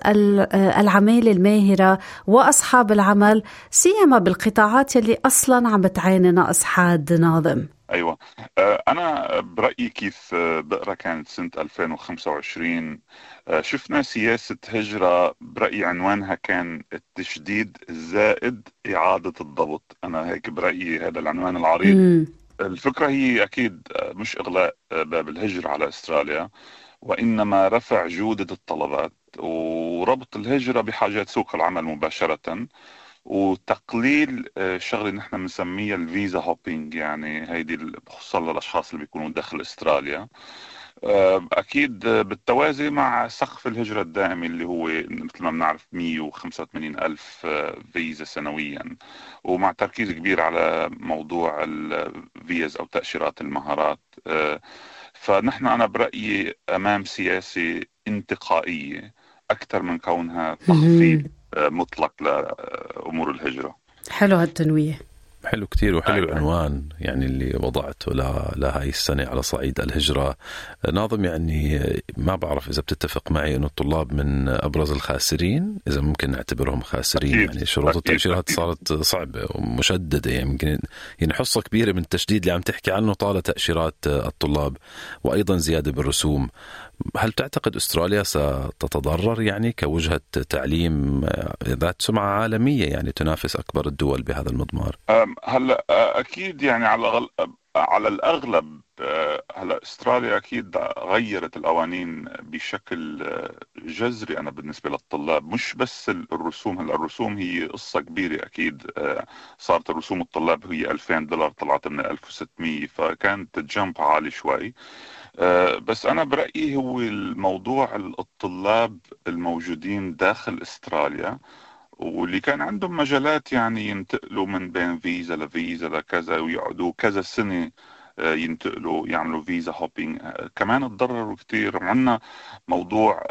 العمالة الماهرة وأصحاب العمل، سيما بالقطاعات اللي أصلا عم بتعاني نقص حاد ناظم؟ أيوة، أنا برأيي كيف بقرأ كانت سنة ألفين وخمسة وعشرين شفنا سياسة هجرة برأيي عنوانها كان التشديد الزائد إعادة الضبط. أنا هيك برأيي هذا العنوان العريض. م. الفكرة هي أكيد مش إغلاق باب الهجرة على أستراليا، وإنما رفع جودة الطلبات وربط الهجرة بحاجات سوق العمل مباشرة، وتقليل شغله نحن بنسميها الفيزا هوبينج، يعني هيدي بخصوصا للاشخاص اللي بيكونوا داخل استراليا، اكيد بالتوازي مع سقف الهجره الدائمي اللي هو مثل ما بنعرف مية وخمسة وثمانين ألف فيزا سنويا، ومع تركيز كبير على موضوع الفيز او تاشيرات المهارات. فنحن أنا برأيي أمام سياسة انتقائية أكثر من كونها تخفيض مطلق لأمور الهجرة. حلو هالتنويه، حلو كتير وحلو العنوان يعني اللي وضعته لهاي السنة على صعيد الهجرة. ناظم، يعني ما بعرف إذا بتتفق معي أنه الطلاب من أبرز الخاسرين، إذا ممكن نعتبرهم خاسرين. أكيد. يعني شروط التأشيرات صارت صعبة ومشددة، يعني يمكن يعني حصة كبيرة من التشديد اللي عم تحكي عنه طال تأشيرات الطلاب، وأيضا زيادة بالرسوم. هل تعتقد أستراليا ستتضرر يعني كوجهة تعليم ذات سمعة عالمية يعني تنافس أكبر الدول بهذا المضمار؟ هلا أكيد يعني على على الأغلب هلا أستراليا أكيد غيرت القوانين بشكل جذري. أنا بالنسبة للطلاب مش بس الرسوم، هلا الرسوم هي قصة كبيرة أكيد. صارت الرسوم الطلاب هي ألفين دولار، طلعت من ألف وستمية، فكانت جمب عالي شوي. بس أنا برأيي هو الموضوع الطلاب الموجودين داخل أستراليا واللي كان عندهم مجالات يعني ينتقلوا من بين فيزا لفيزا لكذا ويقعدوا كذا سنة ينتقلوا يعملوا فيزا هوبينج، كمان تضرروا كتير. عندنا موضوع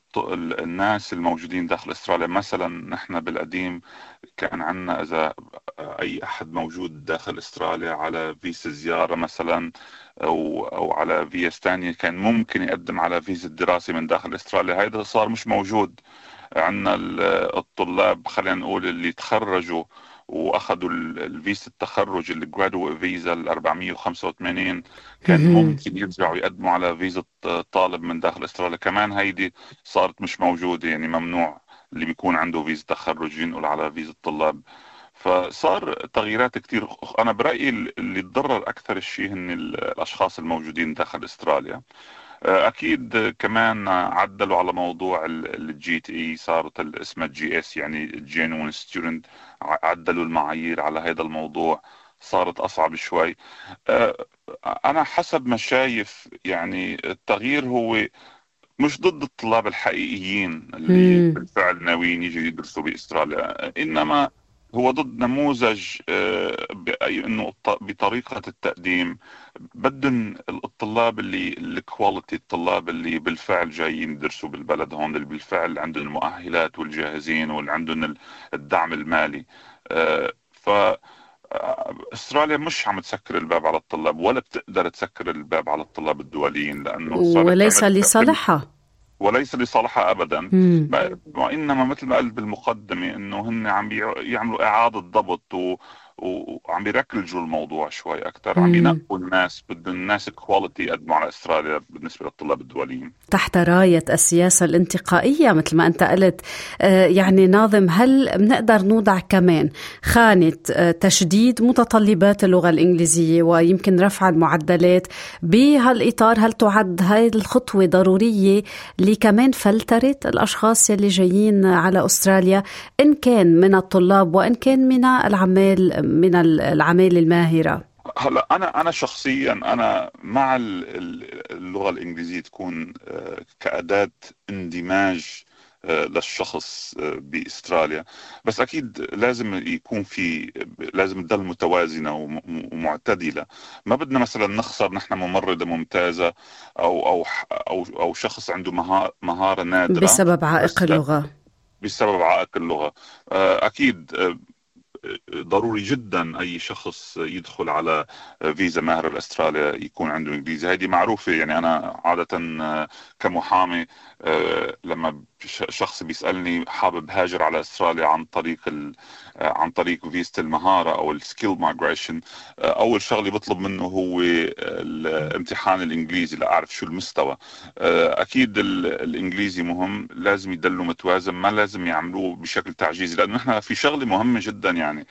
الناس الموجودين داخل أستراليا. مثلا نحن بالقديم كان عندنا إذا أي أحد موجود داخل أستراليا على فيزا زيارة مثلا أو أو على فيزا تانية كان ممكن يقدم على فيزا دراسة من داخل أستراليا. هيدا صار مش موجود. عندنا الطلاب خلينا نقول اللي تخرجوا واخذوا الفيزا التخرج اللي graduate فيزا ال أربعمية وخمسة وثمانين كان ممكن يرجعوا يقدموا على فيزا طالب من داخل استراليا. كمان هيدي صارت مش موجودة، يعني ممنوع اللي بيكون عنده فيزا تخرج ينقل على فيزا الطلاب. فصار تغييرات كتير. أنا برأيي اللي تضرر أكثر الشيء هن الأشخاص الموجودين داخل استراليا. أكيد كمان عدلوا على موضوع الجي تي اي، صارت اسمها جي اس يعني genuine student. عدلوا المعايير على هذا الموضوع، صارت أصعب شوي. أنا حسب ما شايف يعني التغيير هو مش ضد الطلاب الحقيقيين اللي مم. بالفعل ناويين يجوا يدرسوا بأستراليا، إنما هو ضد نموذج بأي إنه بطريقة التقديم بدن الطلاب اللي الكواليتي، الطلاب اللي بالفعل جايين يدرسوا بالبلد هون، اللي بالفعل عندهم المؤهلات والجاهزين واللي عندهم الدعم المالي. ف استراليا مش عم تسكر الباب على الطلاب ولا بتقدر تسكر الباب على الطلاب الدوليين، لأنه وليس لصالحها وليس لصالحها أبدا. وإنما مثل ما قلت بالمقدمة إنه هن عم يعملوا إعادة ضبط و... وعم بيركلجوا الموضوع شوي أكتر. عم ينقوا الناس، بدهم الناس كواليتي يقدموا على أستراليا بالنسبة للطلاب الدوليين تحت راية السياسة الانتقائية مثل ما أنت قلت. يعني ناظم، هل بنقدر نوضع كمان خانة تشديد متطلبات اللغة الإنجليزية ويمكن رفع المعدلات بهالإطار؟ هل تعد هاي الخطوة ضرورية لكمان فلترة الأشخاص اللي جايين على أستراليا، إن كان من الطلاب وإن كان من العمال من العمال الماهرة؟ هلا انا انا شخصيا انا مع اللغه الانجليزيه تكون كاداه اندماج للشخص باستراليا، بس اكيد لازم يكون في لازم تضل متوازنه ومعتدله. ما بدنا مثلا نخسر نحن ممرضه ممتازه او او او او شخص عنده مهاره نادره بسبب عائق اللغه. بسبب عائق اللغه اكيد ضروري جدا أي شخص يدخل على فيزا ماهر لأستراليا يكون عنده إنجليزي. هذه معروفة. يعني أنا عادة كمحامي لما شخص بيسألني حابب هاجر على أستراليا عن طريق ال... عن طريق فيزا المهارة أو السكيل مايجريشن، أول شغلة بطلب منه هو الامتحان الإنجليزي لأعرف شو المستوى. أكيد الإنجليزي مهم، لازم يدلوا متوازن، ما لازم يعملوه بشكل تعجيزي، لأنه إحنا في شغلة مهمة جدا. يعني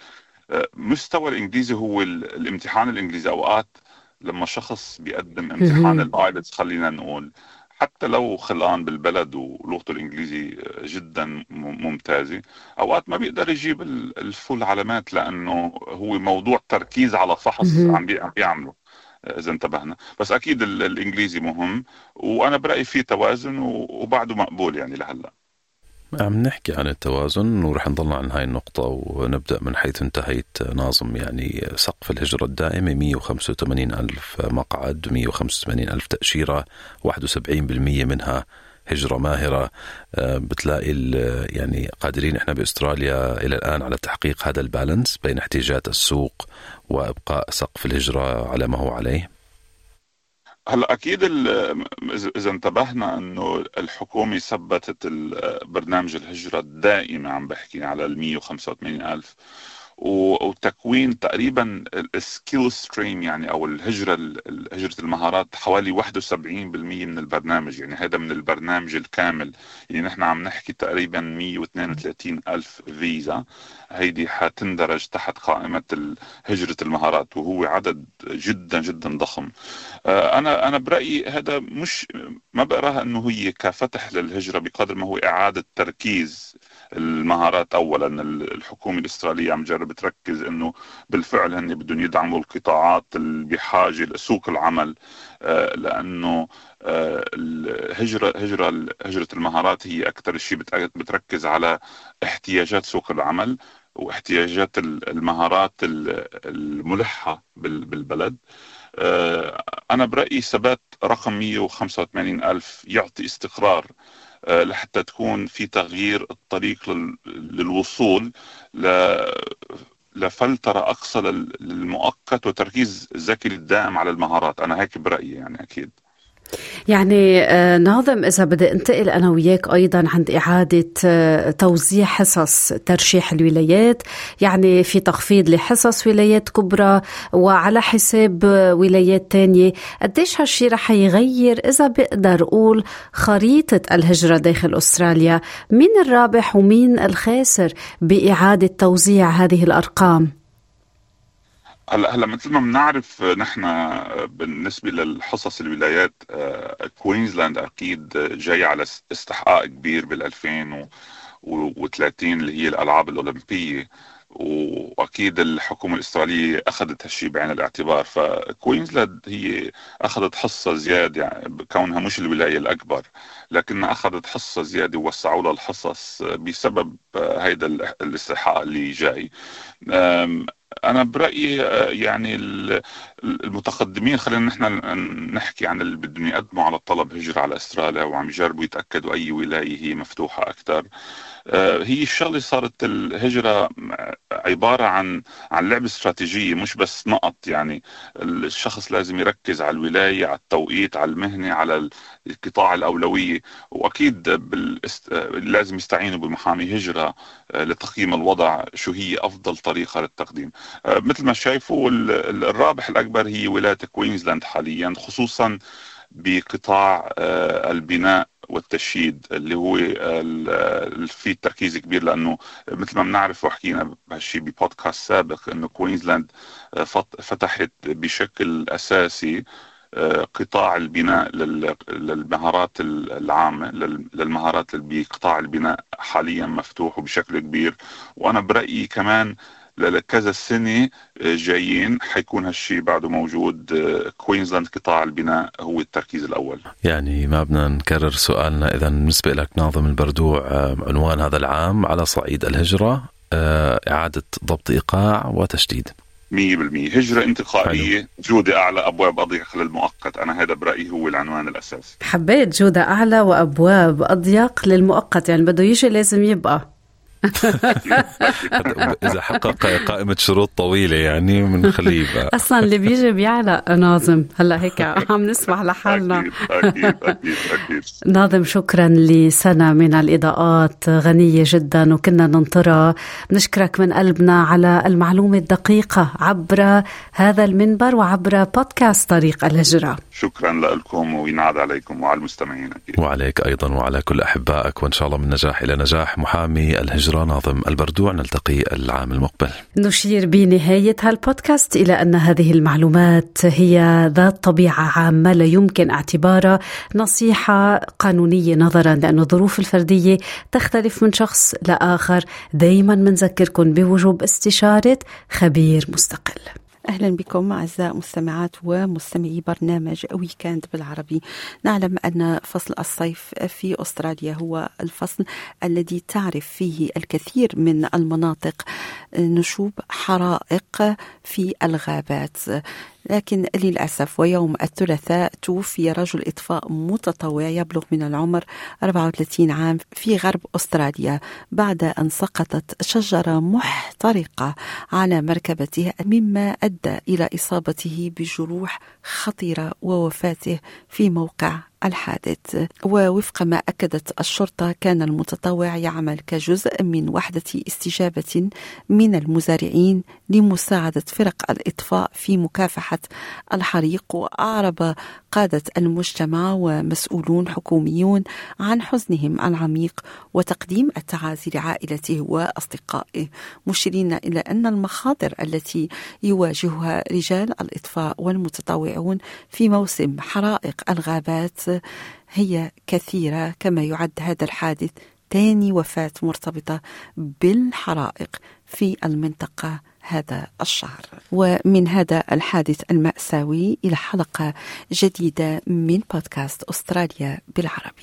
مستوى الإنجليزي هو الامتحان الإنجليزي. أوقات لما شخص بيقدم امتحان الآيلتس خلينا نقول حتى لو خلقان بالبلد ولغته الإنجليزي جدا ممتازة، أوقات ما بيقدر يجيب الفول علامات، لأنه هو موضوع تركيز على فحص عم بيعمله إذا انتبهنا. بس أكيد الإنجليزي مهم، وأنا برأيي فيه توازن وبعده مقبول يعني لهلأ. عم نحكي عن التوازن ورح نضلنا عن هاي النقطة ونبدأ من حيث انتهيت ناظم. يعني سقف الهجرة الدائمة مية وخمسة وثمانين ألف مقعد، مية وخمسة وثمانين ألف تأشيرة، واحد وسبعين بالمية منها هجرة ماهرة. بتلاقي يعني قادرين احنا بأستراليا إلى الآن على تحقيق هذا البالانس بين احتياجات السوق وإبقاء سقف الهجرة على ما هو عليه. هلا اكيد اذا انتبهنا انه الحكومه ثبتت برنامج الهجره الدائمه، عم بحكي على ال مية وخمسة وثمانين ألف، وتكوين تقريبا السكيل ستريم يعني او الهجره هجره المهارات حوالي واحد وسبعين بالمية من البرنامج. يعني هذا من البرنامج الكامل. يعني نحن عم نحكي تقريبا مية واثنين وثلاثين ألف فيزا، هيدي حتندرج تحت قائمه هجره المهارات، وهو عدد جدا جدا ضخم. انا انا برايي هذا مش ما بقراها انه هي كفتح للهجره بقدر ما هو اعاده تركيز المهارات. اولا الحكومه الاستراليه عم تجرب تركز انه بالفعل هن بدهم يدعموا القطاعات اللي بحاجه لسوق العمل، لانه الهجره هجره هجره المهارات هي اكثر شيء بتركز على احتياجات سوق العمل واحتياجات المهارات الملحه بالبلد. أنا برأيي ثبات رقم مية وخمسة وثمانين ألف يعطي استقرار لحتى تكون في تغيير الطريق للوصول لفلترة أقصى للمؤقت وتركيز ذكي الدائم على المهارات. أنا هيك برأيي يعني أكيد. يعني ناظم، إذا بدي انتقل أنا وياك أيضا عند إعادة توزيع حصص ترشيح الولايات، يعني في تخفيض لحصص ولايات كبرى وعلى حساب ولايات تانية، قديش هالشي رح يغير إذا بقدر أقول خريطة الهجرة داخل أستراليا؟ مين الرابح ومين الخاسر بإعادة توزيع هذه الأرقام؟ هلا هلا مثل ما بنعرف نحن بالنسبه للحصص الولايات، كوينزلاند اكيد جاي على استحقاق كبير بال ألفين وثلاثين اللي هي الالعاب الاولمبيه، واكيد الحكومه الاستراليه اخذت هالشيء بعين الاعتبار. فكوينزلاند هي اخذت حصه زياده، يعني كونها مش الولايه الاكبر لكنها اخذت حصه زياده ووسعوا لها الحصص بسبب هيدا الاستحقاق اللي جاي. أنا برأيي يعني المتقدمين، خلينا نحن نحكي عن اللي بدهم يقدموا على طلب هجرة على أستراليا وعم يجربوا يتأكدوا أي ولاية هي مفتوحة أكثر. هي الشغلة صارت الهجرة عبارة عن عن لعبة استراتيجية مش بس نقط. يعني الشخص لازم يركز على الولاية، على التوقيت، على المهنة، على القطاع الأولوية، وأكيد بالست... لازم يستعينوا بمحامي هجرة لتقييم الوضع شو هي أفضل طريقة للتقديم. مثل ما شايفوا الرابح الأكبر هي ولاية كوينزلاند حاليا، خصوصا بقطاع البناء والتشييد اللي هو في تركيز كبير، لأنه مثل ما بنعرف وحكينا بهالشي ببودكاست سابق انه كوينزلاند فتحت بشكل أساسي قطاع البناء للمهارات العامة، للمهارات اللي بقطاع البناء حاليا مفتوح وبشكل كبير. وأنا برأيي كمان لكذا سنة جايين حيكون هالشي بعده موجود. كوينزلاند قطاع البناء هو التركيز الأول. يعني ما بدنا نكرر سؤالنا، إذا بالنسبة لك ناظم البردوع، عنوان هذا العام على صعيد الهجرة إعادة ضبط إيقاع وتشديد. مية بالمية هجرة انتقائية، حلو. جودة أعلى، أبواب أضيق للمؤقت. أنا هذا برأيي هو العنوان الأساسي. حبيت جودة أعلى وأبواب أضيق للمؤقت، يعني بده يجي لازم يبقى إذا حقق قائمة شروط طويلة يعني من خليبة أصلا اللي بيجي بيعلق. ناظم هلا هيك عم نسمح لحالنا. أكيد أكيد أكيد أكيد. ناظم شكرا لسنة من الإضاءات غنية جدا وكنا ننطرها. بنشكرك من قلبنا على المعلومة الدقيقة عبر هذا المنبر وعبر بودكاست طريق الهجرة. شكرا لكم وينعاد عليكم وعلى المستمعين أكيد. وعليك أيضا وعلى كل أحبائك، وإن شاء الله من نجاح إلى نجاح. محامي الهجرة ناظم البردوع، نلتقي العام المقبل. نشير بنهاية هالبودكاست إلى أن هذه المعلومات هي ذات طبيعة عامة لا يمكن اعتبارها نصيحة قانونية، نظرا لأن الظروف الفردية تختلف من شخص لآخر. دايما منذكركم بوجوب استشارة خبير مستقل. أهلا بكم أعزائي مستمعات ومستمعي برنامج ويكند بالعربي. نعلم أن فصل الصيف في أستراليا هو الفصل الذي تعرف فيه الكثير من المناطق نشوب حرائق في الغابات، لكن للأسف ويوم الثلاثاء توفي رجل إطفاء متطوع يبلغ من العمر أربعة وثلاثين عام في غرب أستراليا بعد أن سقطت شجرة محترقة على مركبته، مما أدى إلى إصابته بجروح خطيرة ووفاته في موقع الحادث. ووفق ما أكدت الشرطة كان المتطوع يعمل كجزء من وحدة استجابة من المزارعين لمساعدة فرق الإطفاء في مكافحة الحريق. وأعرب قادة المجتمع ومسؤولون حكوميون عن حزنهم العميق وتقديم التعازي لعائلته وأصدقائه، مشيرين إلى أن المخاطر التي يواجهها رجال الإطفاء والمتطوعون في موسم حرائق الغابات هي كثيرة، كما يعد هذا الحادث ثاني وفاة مرتبطة بالحرائق في المنطقة هذا الشهر. ومن هذا الحادث المأساوي إلى حلقة جديدة من بودكاست أستراليا بالعربي.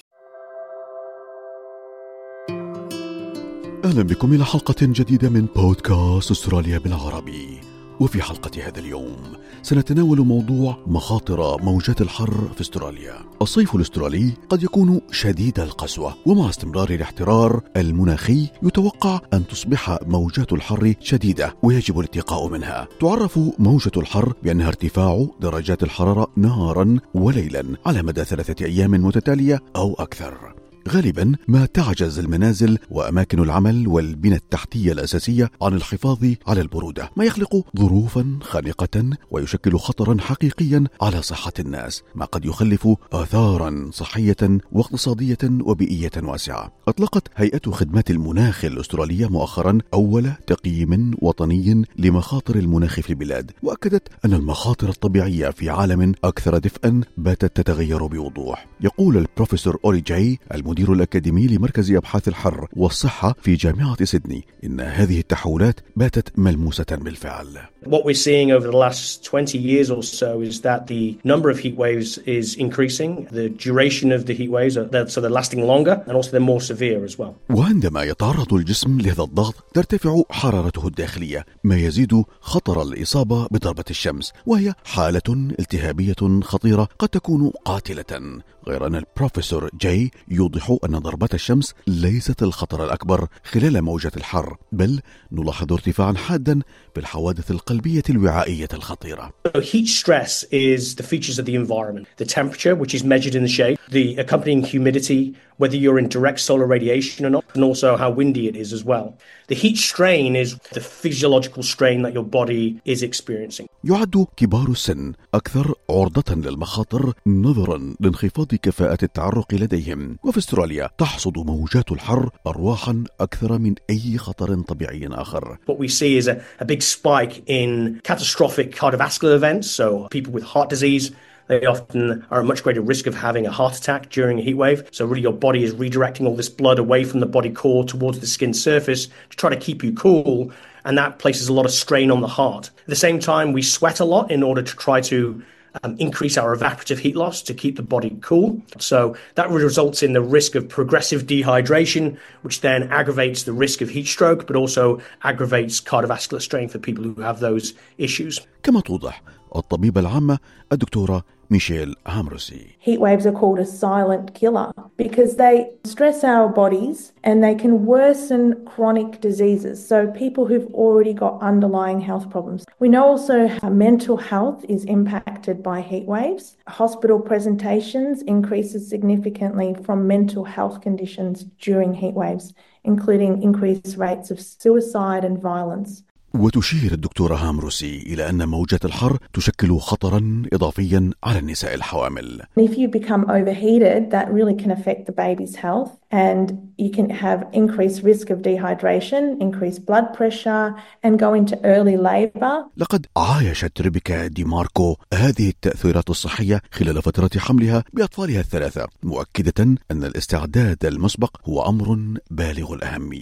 أهلا بكم إلى حلقة جديدة من بودكاست أستراليا بالعربي. وفي حلقة هذا اليوم سنتناول موضوع مخاطر موجات الحر في استراليا. الصيف الأسترالي قد يكون شديد القسوة، ومع استمرار الاحترار المناخي يتوقع أن تصبح موجات الحر شديدة ويجب الاتقاء منها. تعرف موجة الحر بأنها ارتفاع درجات الحرارة نهارا وليلا على مدى ثلاثة أيام متتالية أو أكثر. غالبا ما تعجز المنازل وأماكن العمل والبنى التحتية الأساسية عن الحفاظ على البرودة، ما يخلق ظروفا خانقة ويشكل خطرا حقيقيا على صحة الناس، ما قد يخلف آثارا صحية واقتصادية وبيئية واسعة. أطلقت هيئة خدمات المناخ الأسترالية مؤخرا أول تقييم وطني لمخاطر المناخ في البلاد، وأكدت أن المخاطر الطبيعية في عالم أكثر دفئا باتت تتغير بوضوح. يقول البروفيسور أولي جاي المدير الأكاديمي لمركز أبحاث الحر والصحة في جامعة سيدني إن هذه التحولات باتت ملموسة بالفعل. What we're seeing over the last twenty years or so is that the number of heat waves is increasing. The duration of the heat waves, are, so they're lasting longer and also they're more severe as well. وعندما يتعرض الجسم لهذا الضغط ترتفع حرارته الداخلية، ما يزيد خطر الإصابة بضربة الشمس، وهي حالة التهابية خطيرة قد تكون قاتلة. غير أن البروفيسور جاي يوضح أن ضربات الشمس ليست الخطر الأكبر خلال موجة الحر، بل نلاحظ ارتفاعا حادا في الحوادث القلبية الوعائية الخطيرة. So heat stress is the features of the environment, the temperature, which is measured in the shade, the accompanying humidity, whether you're in direct solar radiation or not, and also how windy it is as well. The heat strain is the physiological strain that your body is experiencing. يعد كبار السن أكثر عرضة للمخاطر نظرا لانخفاض كفاءة التعرق لديهم، وفي استراليا تحصد موجات الحر أرواحا أكثر من أي خطر طبيعي آخر. What we see is a, a big spike in catastrophic cardiovascular events, so people with heart disease, they often are at much greater risk of having a heart attack during a heat wave. So really your body is redirecting all this blood away from the body core towards the skin surface to try to keep you cool, and that places a lot of strain on the heart. At the same time, we sweat a lot in order to try to um, increase our evaporative heat loss to keep the body cool. So that results in the risk of progressive dehydration, which then aggravates the risk of heat stroke, but also aggravates cardiovascular strain for people who have those issues. كما توضح الطبيبة العامة الدكتورة ميشيل هامروسي. Heat waves are called a silent killer because they stress our bodies and they can worsen chronic diseases. So people who've already got underlying health problems. We know also how mental health is impacted by heat waves. Hospital presentations increases significantly from mental health conditions during heat waves, including increased rates of suicide and violence. وتشير الدكتورة هامروسي إلى أن موجات الحر تشكل خطرا إضافيا على النساء الحوامل. If you become overheated, that really can affect the baby's health, and you can have increased risk of dehydration, increased blood pressure, and go into early labor. لقد عايشت ريبيكا دي ماركو هذه التأثيرات الصحية خلال فترة حملها بأطفالها الثلاثة، مؤكدة أن الاستعداد المسبق هو أمر بالغ الأهمية.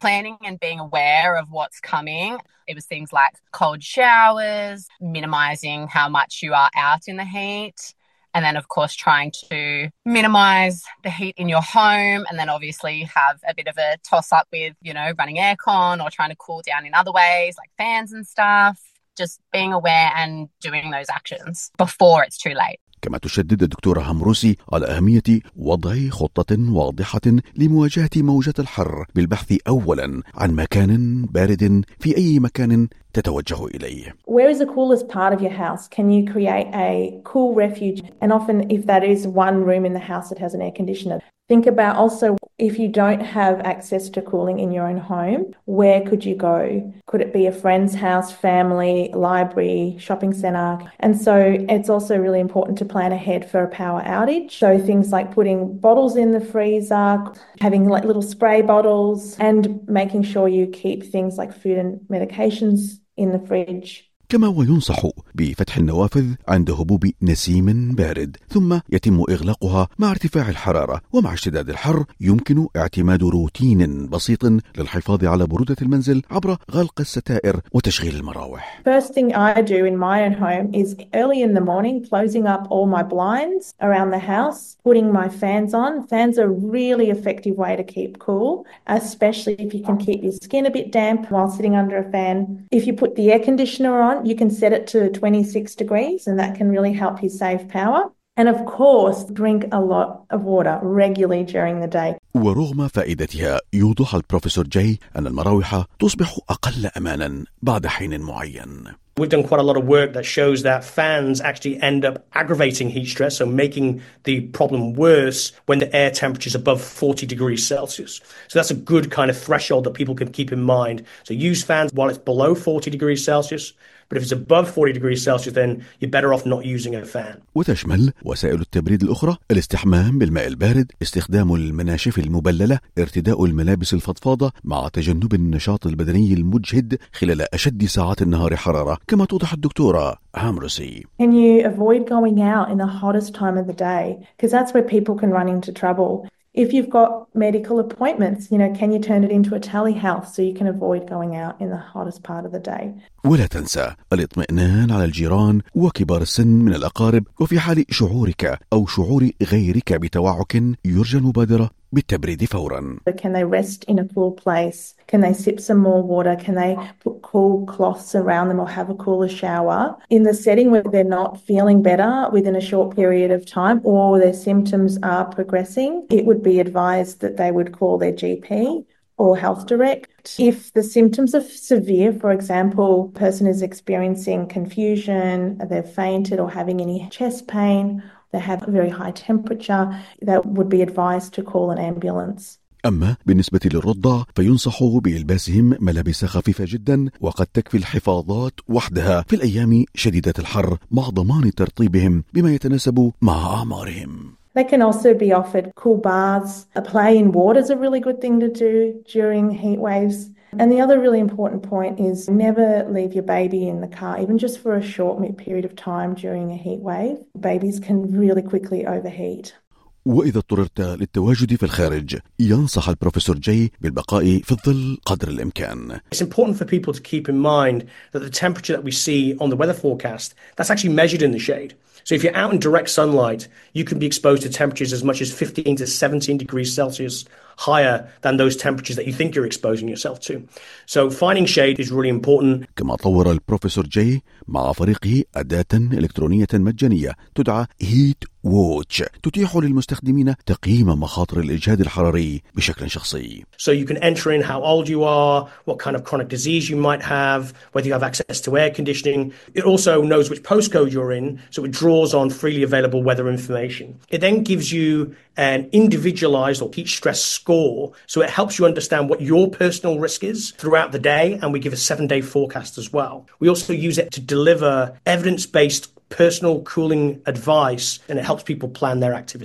planning and being aware of what's coming. It was things like cold showers, minimizing how much you are out in the heat, and then, of course, trying to minimize the heat in your home, and then obviously have a bit of a toss-up with, you know, running aircon or trying to cool down in other ways, like fans and stuff. Just being aware and doing those actions before it's too late. كما تشدد الدكتورة همروسي على أهمية وضع خطة واضحة لمواجهة موجة الحر بالبحث أولا عن مكان بارد في أي مكان تتوجه إليه. Where is the coolest part of your house? Can you create a cool refuge? And often if that is one room in the house that has an air conditioner, think about also if you don't have access to cooling in your own home, where could you go? Could it be a friend's house, family, library, shopping centre? And so it's also really important to plan ahead for a power outage. So things like putting bottles in the freezer, having like little spray bottles, and making sure you keep things like food and medications in the fridge. كما وينصح بفتح النوافذ عند هبوب نسيم بارد، ثم يتم إغلاقها مع ارتفاع الحرارة. ومع اشتداد الحر يمكن اعتماد روتين بسيط للحفاظ على برودة المنزل عبر غلق الستائر وتشغيل المراوح. First thing I do in my own home is early in the morning closing up all my blinds around the house, putting my fans on. Fans are a really effective way to keep cool, especially if you can keep your skin a bit damp while sitting under a fan. If you put the air conditioner on, you can set it to twenty-six degrees and that can really help you save power. And of course, drink a lot of water regularly during the day. ورغم فائدتها يوضح البروفيسور جاي أن المراوح تصبح أقل أمانا بعد حين معين. We've done quite a lot of work that shows that fans actually end up aggravating heat stress, so making the problem worse when the air temperature is above forty degrees Celsius. So that's a good kind of threshold that people can keep in mind. So use fans while it's below forty degrees Celsius, but if it's above forty degrees Celsius, then you're better off not using a fan. وتشمل وسائل التبريد الأخرى الاستحمام بالماء البارد، استخدام المناشف المبللة، ارتداء الملابس الفضفاضة مع تجنب النشاط البدني المجهد خلال أشد ساعات النهار حرارة، كما توضح الدكتورة هامروسي. Can you avoid going out in the hottest time of the day? Because that's where people can run into trouble. If you've got medical appointments, you know, can you turn it into a telehealth so you can avoid going out in the hottest part of the day? ولا تنسى الاطمئنان على الجيران وكبار السن من الأقارب، وفي حال شعورك أو شعور غيرك بتوعك يرجى المبادرة بالتبريد فورا. Can they rest in a cool place? Can they sip some more water? Can they put cool cloths around them or have a cooler shower? In the setting where they're not feeling better within a short period of time or their symptoms are progressing, it would be advised that they would call their G P or Health Direct. If the symptoms are severe, for example, a person is experiencing confusion, they've fainted or having any chest pain, they have a very high temperature, that would be advised to call an ambulance. أما بالنسبة للرضع فينصح بإلباسهم ملابس خفيفة جدا، وقد تكفي الحفاظات وحدها في الأيام شديدة الحر مع ضمان ترطيبهم بما يتناسب مع أعمارهم. They can also be offered cool baths. A play in water is a really good thing to do during heat waves. And the other really important point is never leave your baby in the car, even just for a short period of time during a heat wave. Babies can really quickly overheat. وإذا اضطررت للتواجد في الخارج ينصح البروفيسور جاي بالبقاء في الظل قدر الإمكان. It's important for people to keep in mind that the temperature that we see on the weather forecast, that's actually measured in the shade. So if you're out in direct sunlight, you can be exposed to temperatures as much as fifteen to seventeen degrees Celsius higher than those temperatures that you think you're exposing yourself to. So finding shade is really important. كما طور البروفيسور جاي مع فريقه أداة إلكترونية مجانية تدعى هيت ووتش، تتيح للمستخدمين تقييم مخاطر الإجهاد الحراري بشكل شخصي. So you can enter in how old you are, what kind of chronic disease you might have, whether you have access to air conditioning. It also knows which postcode you're in, so it draws on freely available weather information. It then gives you an individualized or heat stress score, so it helps you understand what your personal risk is throughout the day, and we give a seven-day forecast as well. We also use it to deliver evidence-based personal cooling advice, and it helps people plan their activities.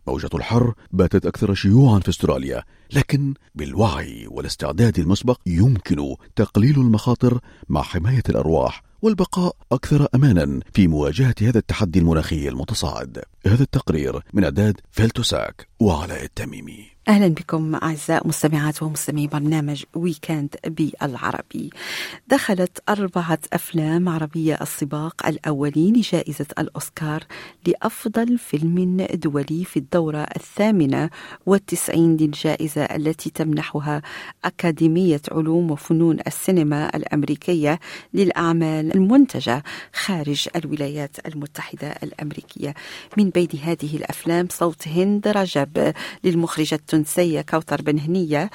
موجة الحر باتت أكثر شيوعا في أستراليا، لكن بالوعي والاستعداد المسبق يمكن تقليل المخاطر مع حماية الأرواح والبقاء أكثر أمانا في مواجهة هذا التحدي المناخي المتصاعد. هذا التقرير من إعداد فيلتوساك وعلاء التميمي. أهلا بكم أعزاء مستمعات ومستمعي برنامج ويكند بالعربي. دخلت أربعة أفلام عربية السباق الأولي لجائزة الأوسكار لأفضل فيلم دولي في الدورة الثامنة والتسعين للجائزة التي تمنحها أكاديمية علوم وفنون السينما الأمريكية للأعمال المنتجة خارج الولايات المتحدة الأمريكية. من بين هذه الأفلام صوت هند رجب للمخرجة التونسية كوثر بن هنية،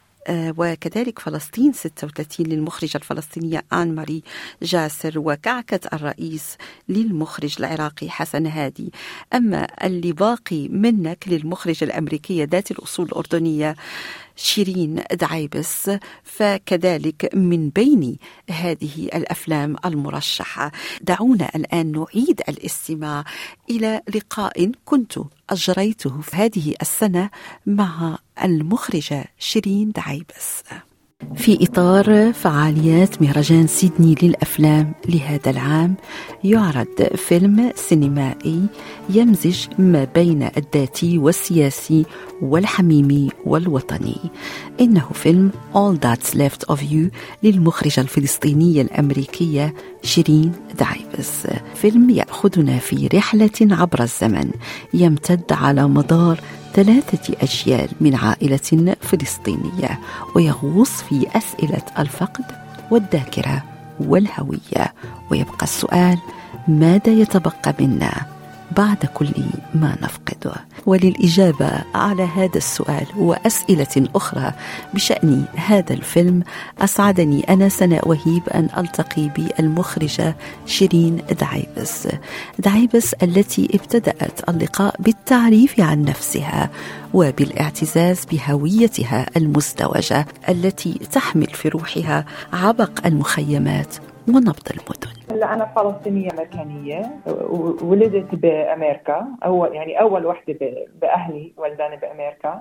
وكذلك فلسطين ستة وثلاثين للمخرجة الفلسطينية آن ماري جاسر، وكعكة الرئيس للمخرج العراقي حسن هادي. أما اللي باقي منك للمخرجة الأمريكية ذات الأصول الأردنية شيرين دعيبس، فكذلك من بين هذه الأفلام المرشحة. دعونا الآن نعيد الاستماع إلى لقاء كنت أجريته في هذه السنة مع المخرجة شيرين دعيبس في إطار فعاليات مهرجان سيدني للأفلام لهذا العام. يعرض فيلم سينمائي يمزج ما بين الذاتي والسياسي والحميمي والوطني. إنه فيلم All That's Left of You للمخرجة الفلسطينية الأمريكية شيرين دعيبس. فيلم يأخذنا في رحلة عبر الزمن يمتد على مدار ثلاثة أجيال من عائلة فلسطينية، ويغوص في أسئلة الفقد والذاكرة والهوية. ويبقى السؤال: ماذا يتبقى منا بعد كل ما نفقده؟ وللإجابة على هذا السؤال وأسئلة أخرى بشأن هذا الفيلم أسعدني أنا سناء وهيب أن ألتقي بالمخرجة شيرين دعيبس دعيبس التي ابتدأت اللقاء بالتعريف عن نفسها وبالاعتزاز بهويتها المزدوجة التي تحمل في روحها عبق المخيمات ونبض المدن. هلا أنا فلسطينية أمريكانية، ولدت بأمريكا، أول يعني أول وحدة بأهلي ولداني بأمريكا،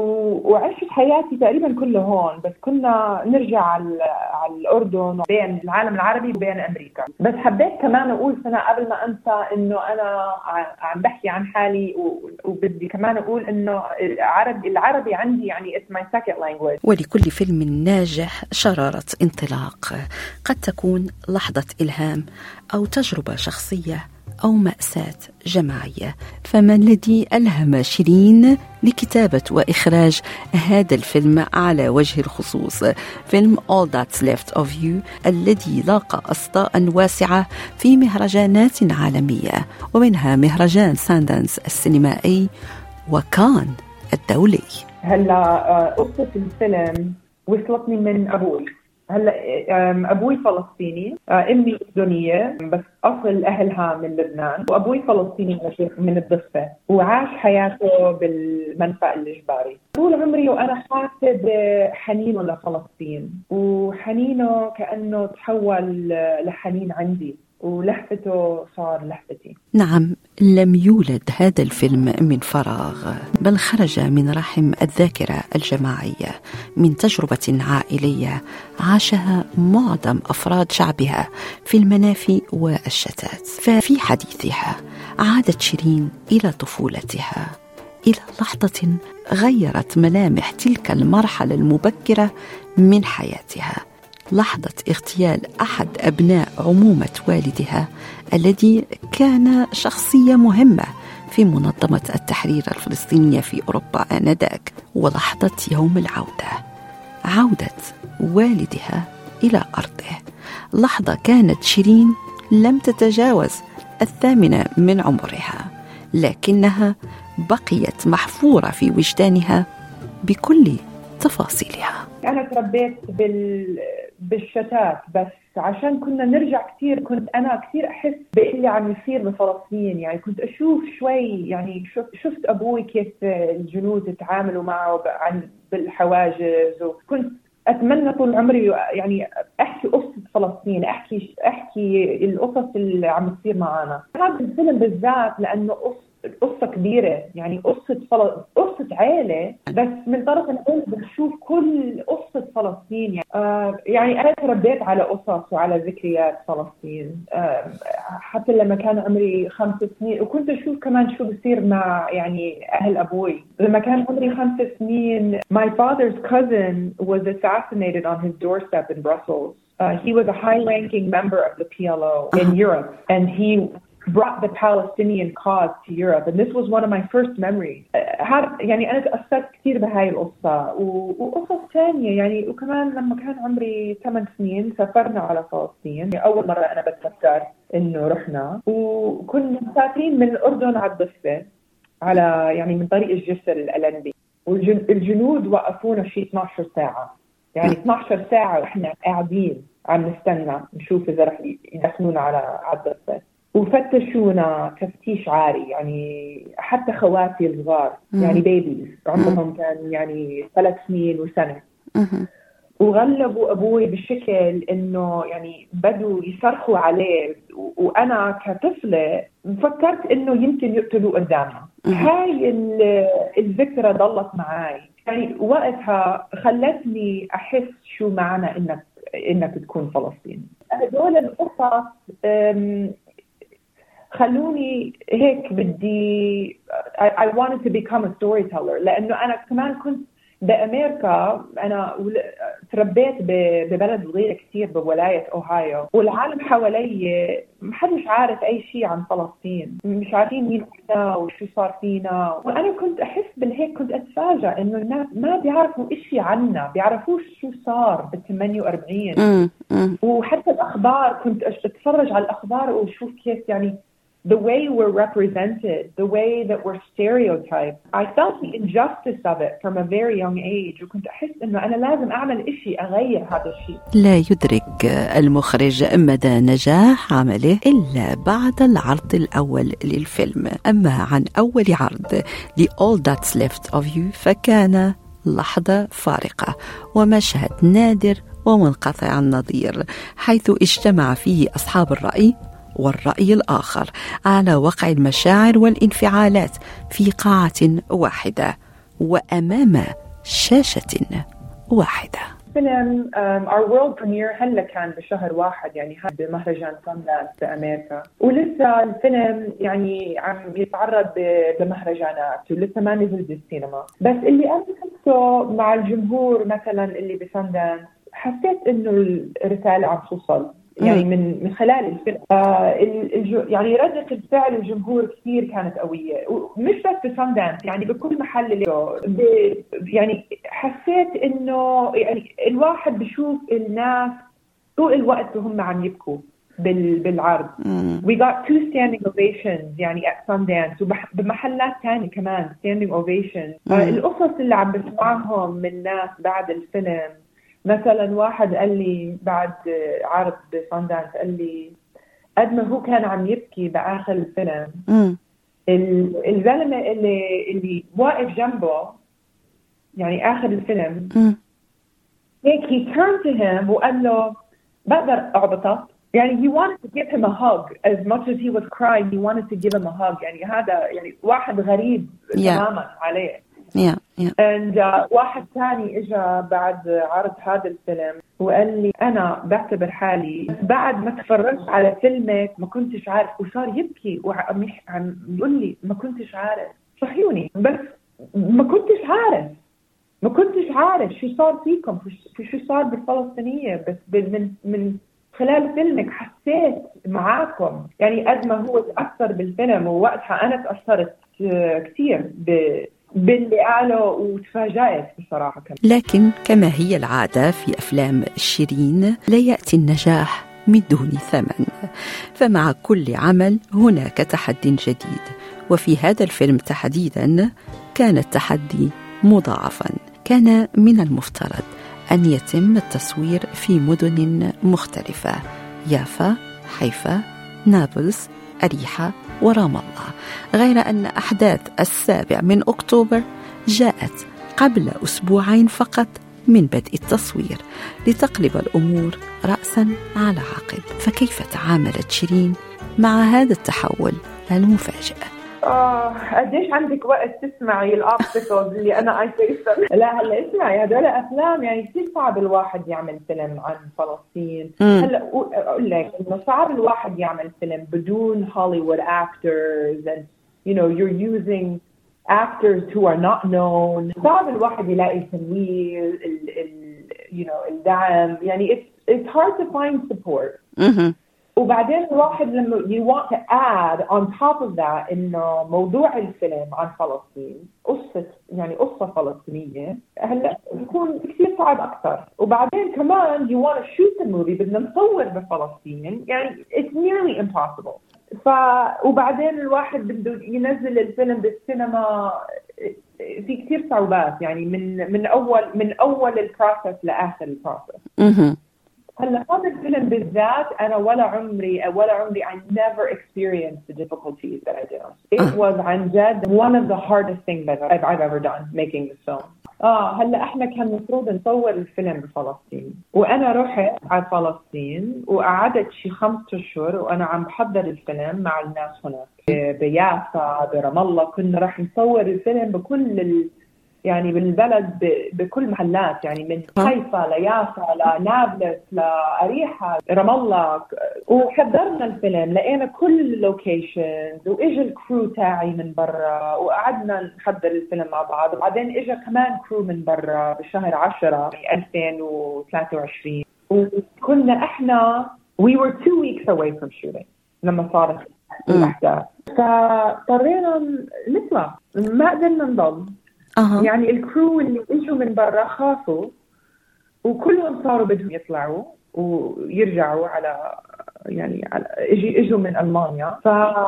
وعشت حياتي تقريبا كله هون، بس كنا نرجع على على الأردن بين العالم العربي وبين أمريكا. بس حبيت كمان أقول سنة قبل ما أنسى إنه أنا عم بحكي عن حالي، وبدي كمان أقول إنه العربي العربي عندي يعني it's my second language. ولكل فيلم ناجح شرارة انطلاق، قد تكون لحظة إلهام أو تجربة شخصية أو مأساة جماعية. فما الذي ألهم شيرين لكتابة وإخراج هذا الفيلم على وجه الخصوص؟ فيلم All That's Left of You الذي لاقى أصداء واسعة في مهرجانات عالمية، ومنها مهرجان ساندانس السينمائي وكان الدولي. هلا قصة الفيلم وصلتني من أبوي. هلا أبوي فلسطيني، أمي أردنية بس أصل أهلها من لبنان، وأبوي فلسطيني من الضفة، وعاش حياته بالمنفى الإجباري. طول عمري وأنا حاسة بحنينه لفلسطين، وحنينه كأنه تحول لحنين عندي، ولهفته صار لهفتي. نعم، لم يولد هذا الفيلم من فراغ، بل خرج من رحم الذاكرة الجماعية، من تجربة عائلية عاشها معظم أفراد شعبها في المنافي والشتات. ففي حديثها عادت شيرين إلى طفولتها، إلى لحظة غيرت ملامح تلك المرحلة المبكرة من حياتها، لحظة اغتيال أحد أبناء عمومة والدها الذي كان شخصية مهمة في منظمة التحرير الفلسطينية في أوروبا آنذاك، ولحظة يوم العودة، عودة والدها إلى أرضه. لحظة كانت شيرين لم تتجاوز الثامنة من عمرها، لكنها بقيت محفورة في وجدانها بكل تفاصيلها. أنا تربيت بال... بالشتات، بس عشان كنا نرجع كثير كنت أنا كثير أحس باللي عم يصير بفلسطين. يعني كنت أشوف شوي، يعني شفت, شفت أبوي كيف الجنود تعاملوا معه عن بالحواجز، وكنت أتمنى طول عمري يعني أحكي قصة فلسطين، أحكي أحكي القصص اللي عم تصير معنا. هذا الفيلم بالذات لأنه قصة كبيرة، يعني قصة فل... قصة عائلة، بس من طرف العائلة بنشوف كل قصة فلسطين. يعني, آه يعني أنا تربيت على قصص وعلى ذكريات فلسطين، آه حتى لما كان عمري خمس سنين، وكنت أشوف كمان شو بصير مع يعني أهل أبوي. لما كان عمري خمس سنين my father's cousin was assassinated on his doorstep in Brussels. Uh, he was a high-ranking member of the P L O in Europe, and he brought the Palestinian cause to Europe, and this was one of my first memories. هذا يعني أنا تأثرت كثير بهاي القصة، وقصص ثانية يعني. وكمان لما كان عمري ثمان سنين سافرنا على فلسطين، أول مرة أنا بتذكر إنه رحنا، وكنا مسافرين من الأردن على الضفة على يعني من طريق الجسر الألنبي، والجنود وقفونا شيء اثنتي عشرة ساعة، يعني اثنتي عشرة ساعة وإحنا قاعدين عم نستنى نشوف إذا رح يدخلونا على على الضفة، وفتشونا تفتيش عاري. يعني حتى خواتي الصغار يعني بيبيز عمرهم كان يعني ثلاث سنين وسنة، وغلبوا أبوي بشكل إنه يعني بدوا يصرخوا عليه، وأنا كطفلة فكرت إنه يمكن يقتلوا قدامنا. هاي الذكرى ضلت معي، يعني وقتها خلتني أحس شو معنى إنك إنك تكون فلسطيني. هذول القصص خلوني هيك بدي I, I wanted to become a storyteller، لأنه أنا كمان كنت بأمريكا. أنا تربيت ببلد صغير كتير بولاية أوهايو، والعالم حوالي محدش عارف أي شيء عن فلسطين، مش عارفين مين إحنا وشو صار فينا. وأنا كنت أحس بالهيك، كنت أتفاجأ إنه الناس ما بيعرفوا إشي عنا، بيعرفوش شو صار بالثمانية وأربعين. وحتى الأخبار كنت أتفرج على الأخبار وشوف كيف يعني the way we're represented, the way that we're stereotyped. I felt the injustice of it from a very young age. وكنت أحس إنه أنا لازم أعمل إشي أغير هذا الشيء. لا يدرك المخرج مدى نجاح عمله إلا بعد العرض الأول للفيلم. أما عن أول عرض ل All That's Left of You فكان لحظة فارقة ومشهد نادر ومنقطع النظير، حيث اجتمع فيه أصحاب الرأي والرأي الآخر على وقع المشاعر والانفعالات في قاعة واحدة وأمام شاشة واحدة. فيلم um, our world premiere هلا كان بشهر واحد، يعني هذا بمهرجان ساندانس بأمريكا، ولسه الفيلم يعني عم يتعرض بمهرجانات ولسه ما نزل بالسينما. بس اللي أنا حسيته مع الجمهور مثلا اللي بساندانس، حسيت إنه الرسالة عم توصل يعني من من خلال الفيلم. آه يعني ردة الفعل الجمهور كثير كانت قوية، ومش بس بساندانس، يعني بكل محل اللي يعني حسيت إنه يعني الواحد بشوف الناس طول الوقت وهم عم يبكوا بال بالعرض. We got two standing ovations يعني at Sundance، وبمحلات تانية كمان standing ovations. آه القصص اللي عم بسمعهم من الناس بعد الفيلم، مثلا واحد قال لي بعد عرض بساندانس، قال لي قد ما هو كان عم يبكي بآخر الفيلم، الزلمة اللي اللي واقف جنبه يعني آخر الفيلم هيك he turned to him وقال له بقدر أعبطك. يعني he wanted to give him a hug as much as he was crying. He wanted to give him a hug. يعني هذا يعني واحد غريب yeah. تماما عليه. Yeah, yeah. And uh, واحد ثاني إجا بعد عرض هذا الفيلم وقال لي أنا بعتبر حالي بعد ما تفرجت على فيلمك ما كنتش عارف، وصار يبكي وعم عم يقول لي ما كنتش عارف صحيوني، بس ما كنتش عارف ما كنتش عارف شو صار فيكم، شو صار بالفلسطينية، بس من من خلال فيلمك حسيت معاكم. يعني قد ما هو تأثر بالفيلم، ووقتها أنا تأثرت كثير ب باللي قاله وتفاجأت بصراحة كمان. لكن كما هي العادة في أفلام شيرين لا يأتي النجاح من دون ثمن، فمع كل عمل هناك تحدي جديد، وفي هذا الفيلم تحديدا كان التحدي مضاعفا. كان من المفترض أن يتم التصوير في مدن مختلفة، يافا، حيفا، نابلس، أريحة ورام الله، غير أن أحداث السابع من أكتوبر جاءت قبل أسبوعين فقط من بدء التصوير لتقلب الأمور رأسا على عقب. فكيف تعاملت شيرين مع هذا التحول المفاجئ؟ آه قديش عندك وقت تسمعي الأوبستكلز اللي أنا I face. لا هلا اسمعي هدول أفلام يعني كثير صعب الواحد يعمل فيلم عن فلسطين. هلا أقول لك إنه صعب الواحد يعمل فيلم بدون Hollywood actors and you know you're using actors who are not known. صعب الواحد يلاقي تمويل ال ال you know الدعم يعني it's it's hard to find support. وبعدين الواحد لما you want to add on top of that إنه موضوع الفيلم عن فلسطين قصة يعني قصة فلسطينية هلا بيكون كثير صعب أكثر. وبعدين كمان you want to shoot the movie بدنا نصور بفلسطين يعني it's nearly impossible. ف وبعدين الواحد بده ينزل الفيلم بالسينما في كثير صعوبات يعني من من أول من أول البروسس لآخر البروسس. هلا هذا الفيلم بالذات أنا ولا عمري ولا عمري I never experienced the difficulties that I did. It was عن جد one of the hardest things that I've, I've ever done making this film. آه هلا إحنا كان مفروض نصور الفيلم بفلسطين وأنا رحت على فلسطين وقعدت شي خمسة أشهر وأنا عم بحضر الفيلم مع الناس هناك بيافا برام الله. كنا راح نصور الفيلم بكل ال يعني بالبلد بكل محلات يعني من حيفا ليافا لنابلس لأريحا رام الله. وحضرنا الفيلم لقينا كل اللوكيشنز وإجا الكرو تاعي من برا وقعدنا نحضر الفيلم مع بعض. وبعدين إجا كمان كرو من برا بشهر عشرة ألفين وثلاثة وعشرين وكنا إحنا we were two weeks away from shooting لما صارت الأحداث. فاضطرينا نطلع ما قدرنا نضل. أه. يعني الكرو اللي اجوا من برا خافوا وكلهم صاروا بدهم يطلعوا ويرجعوا على يعني على اجي اجوا من ألمانيا.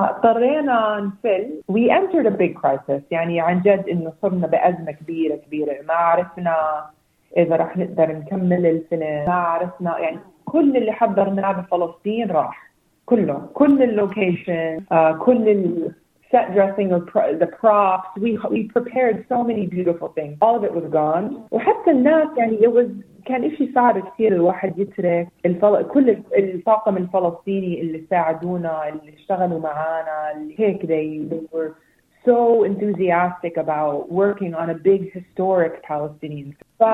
فاضطرينا نفل we entered a big crisis يعني عن جد انه صرنا بأزمة كبيرة كبيرة. ما عرفنا اذا رح نقدر نكمل الفيلم. ما عرفنا يعني كل اللي حضرناه بفلسطين راح كله كل اللوكيشن uh, كل ال set dressing or pro- the props we we prepared so many beautiful things. All of it was gone. وحتى الناس يعني it was كان إشي صعب كثير الواحد يترك الفل... كل الطاقم الفلسطيني اللي ساعدونا اللي اشتغلوا معانا اللي هيك they they were so enthusiastic about working on a big historic Palestinian.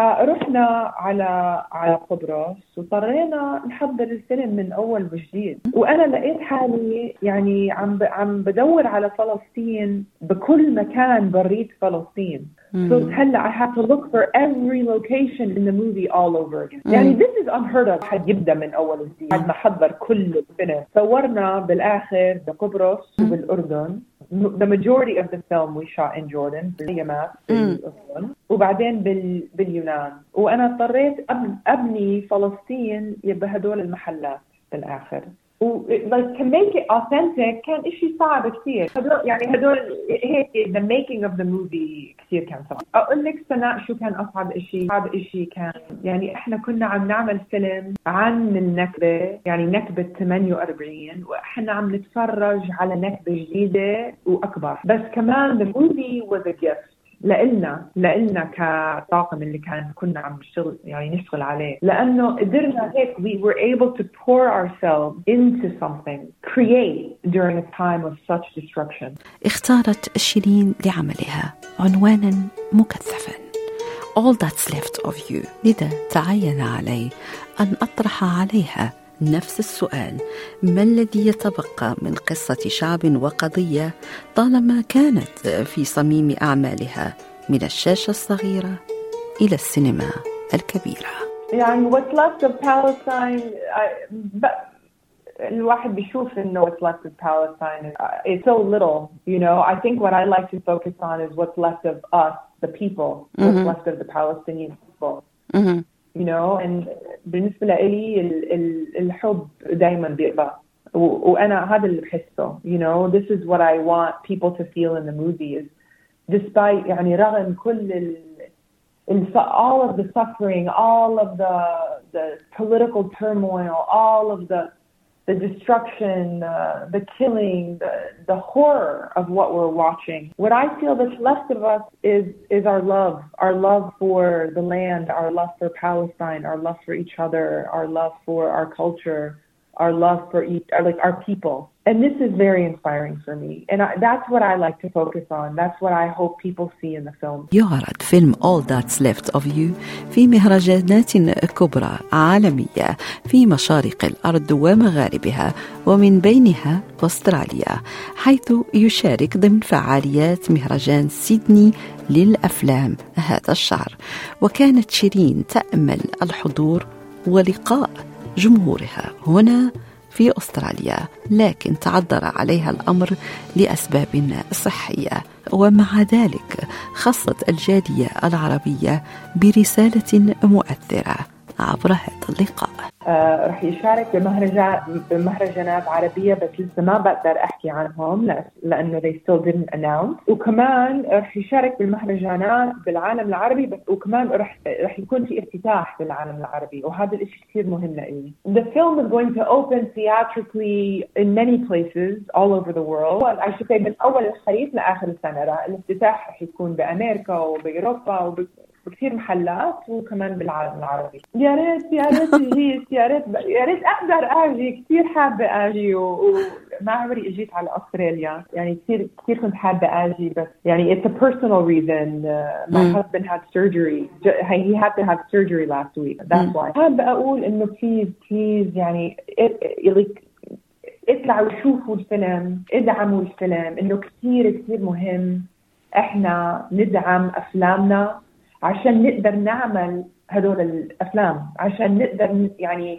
فرحنا على على قبرص واضطرينا نحضر الفيلم من أول وجديد. وأنا لقيت حالي يعني عم ب... عم بدور على فلسطين بكل مكان بريد فلسطين. So هلا I have to look for every location in the movie all over again. يعني this is unheard of. حد يبدأ من أول وجديد. بعد ما حضر كل الفيلم. صورنا بالآخر بقبرص وبالأردن. The majority of the film we shot in Jordan باليمات بالأردن وبعدين بال باليونان. وأنا اضطريت أبني فلسطين بهدول المحلات بالآخر. و like to make it authentic كان إشي صعب كثير. هدول يعني هدول هيك the making of the movie كثير كان صعب. أقول لك سناء شو كان أصعب إشي. أصعب إشي كان يعني إحنا كنا عم نعمل فيلم عن النكبة يعني نكبة ثمانية وأربعين وإحنا عم نتفرج على نكبة جديدة وأكبر. بس كمان the movie was a gift لإلنا لإلنا كطاقم اللي كان كنا عم نشتغل يعني نشتغل عليه لأنه قدرنا هيك we were able to pour ourselves into something create during a time of such destruction. اختارت شيرين لعملها عنوانا مكثفا All That's Left of You. لذا تعين علي أن أطرح عليها نفس السؤال: ما الذي يتبقى من قصة شعب وقضية طالما كانت في صميم أعمالها من الشاشة الصغيرة إلى السينما الكبيرة؟ يعني what's left of Palestine I, الواحد بيشوف إنه what's left of Palestine is so little, you know. I think what I like to focus on is what's left of us, the people, mm-hmm. what's left of the Palestinian people. Mm-hmm. You know, and بالنسبة لي الحب دايما بيبقى وأنا هذا اللي بحسه. You know, this is what I want people to feel in the movie is despite يعني رغم كل ال, ال all of the suffering, all of the the political turmoil, all of the the destruction, uh, the killing, the, the horror of what we're watching. What I feel that's left of us is, is our love, our love for the land, our love for Palestine, our love for each other, our love for our culture, our love for each, like our people. And this is very inspiring for me. And I, that's what I like to focus on. That's what I hope people see in the film. يعرض فيلم All That's Left of You في مهرجانات كبرى عالمية في مشارق الأرض ومغاربها، ومن بينها أستراليا، حيث يشارك ضمن فعاليات مهرجان سيدني للأفلام هذا الشهر. وكانت شيرين تأمل الحضور ولقاء جمهورها هنا في أستراليا، لكن تعذر عليها الأمر لأسباب صحية، ومع ذلك خصت الجالية العربية برسالة مؤثرة عبر هذا اللقاء. آه، رح يشارك بمهرجان بمهرجانات عربية، بس لسه ما بقدر أحكي عنهم لأنه they still didn't announce. وكمان رح يشارك بالمهرجانات بالعالم العربي، بس وكمان رح رح يكون في افتتاح بالعالم العربي، وهذا الإشي كثير مهم لإلي. The film is going to open theatrically in many places all over the world. I should say من أول الخريف لآخر السنة. الافتتاح رح يكون بأمريكا وبأوروبا وب بكثير محلات وكمان بالعالم العربي. يا ريت يا ريت اجيت يا ريت يا ريت اقدر اجي، كثير حابه اجي، وما عمري اجيت على استراليا، يعني كثير كثير كنت حابه اجي، بس يعني it's a personal reason. Uh, my mm. husband had surgery. He had to have surgery last week. That's mm. why. حابه اقول انه please please يعني like اطلعوا شوفوا الفيلم، ادعموا الفيلم، انه كثير كثير مهم احنا ندعم افلامنا عشان نقدر نعمل هدول الأفلام، عشان نقدر يعني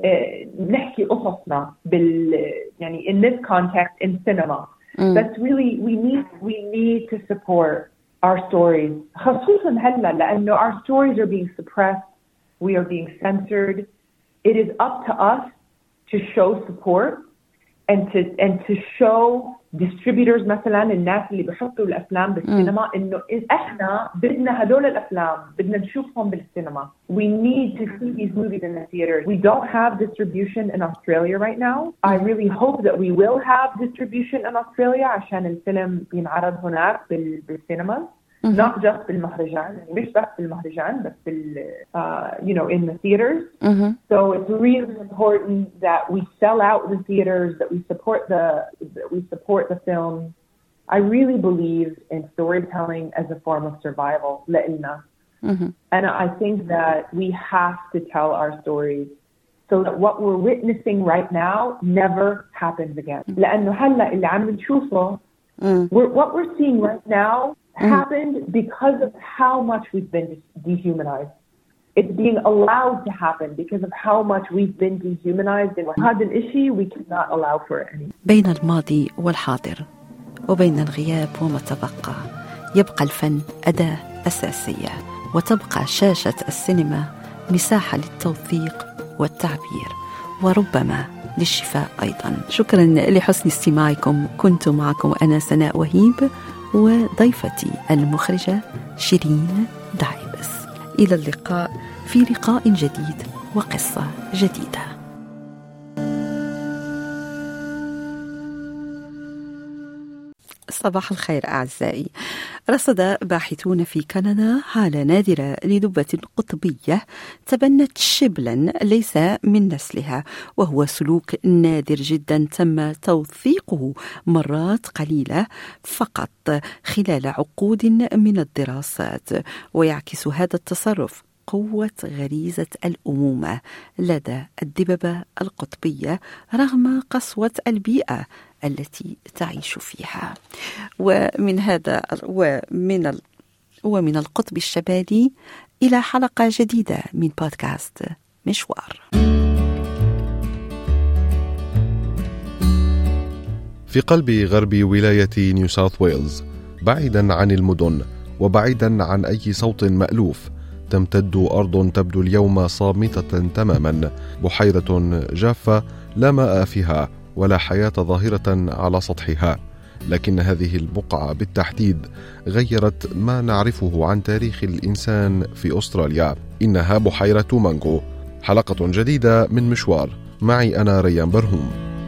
نحكي قصصنا بال يعني in this context in cinema. Mm. But really we need we need to support our stories. خصوصا هلا لأنه our stories are being suppressed, we are being censored. It is up to us to show support and to and to show distributors مثلا الناس اللي بحطوا الأفلام بالسينما mm. إنه إحنا بدنا هدول الأفلام بدنا نشوفهم بالسينما. We need to see these movies in the theaters. We don't have distribution in Australia right now. I really hope that we will have distribution in Australia عشان الفيلم ينعرض هناك بالسينما. Mm-hmm. Not just بالمهرجان, مش بس بالمهرجان, بس بال, uh, you know, in the theaters. Mm-hmm. So it's really important that we sell out the theaters, that we support the, that we support the film. I really believe in storytelling as a form of survival, لإلنا. Mm-hmm. And I think that we have to tell our stories so that what we're witnessing right now never happens again. لأنه هلا اللي عم نشوفه, mm. we're, what we're seeing right now happened mm. because of how much we've been dehumanized. It's being allowed to happen because of how much we've been dehumanized, and هذا الإشي we cannot allow for it anymore. بين الماضي والحاضر وبين الغياب وما تبقى، يبقى الفن أداة أساسية، وتبقى شاشة السينما مساحة للتوثيق والتعبير وربما للشفاء أيضا. شكرا لحسن استماعكم. كنت معكم أنا سناء وهيب وضيفتي المخرجة شيرين دايبس. إلى اللقاء في لقاء جديد وقصة جديدة. صباح الخير أعزائي. رصد باحثون في كندا حالة نادرة لدبة قطبية تبنت شبلا ليس من نسلها، وهو سلوك نادر جدا تم توثيقه مرات قليلة فقط خلال عقود من الدراسات، ويعكس هذا التصرف قوة غريزة الأمومة لدى الدببة القطبية رغم قسوة البيئة التي تعيش فيها. ومن هذا ومن ال ومن القطب الشمالي إلى حلقة جديدة من بودكاست مشوار. في قلب غرب ولاية نيو ساوث ويلز، بعيدا عن المدن وبعيدا عن أي صوت مألوف، تمتد أرض تبدو اليوم صامتة تماما، بحيرة جافة لا ماء فيها ولا حياة ظاهرة على سطحها. لكن هذه البقعة بالتحديد غيرت ما نعرفه عن تاريخ الإنسان في أستراليا. إنها بحيرة مانجو. حلقة جديدة من مشوار، معي أنا ريان برهوم.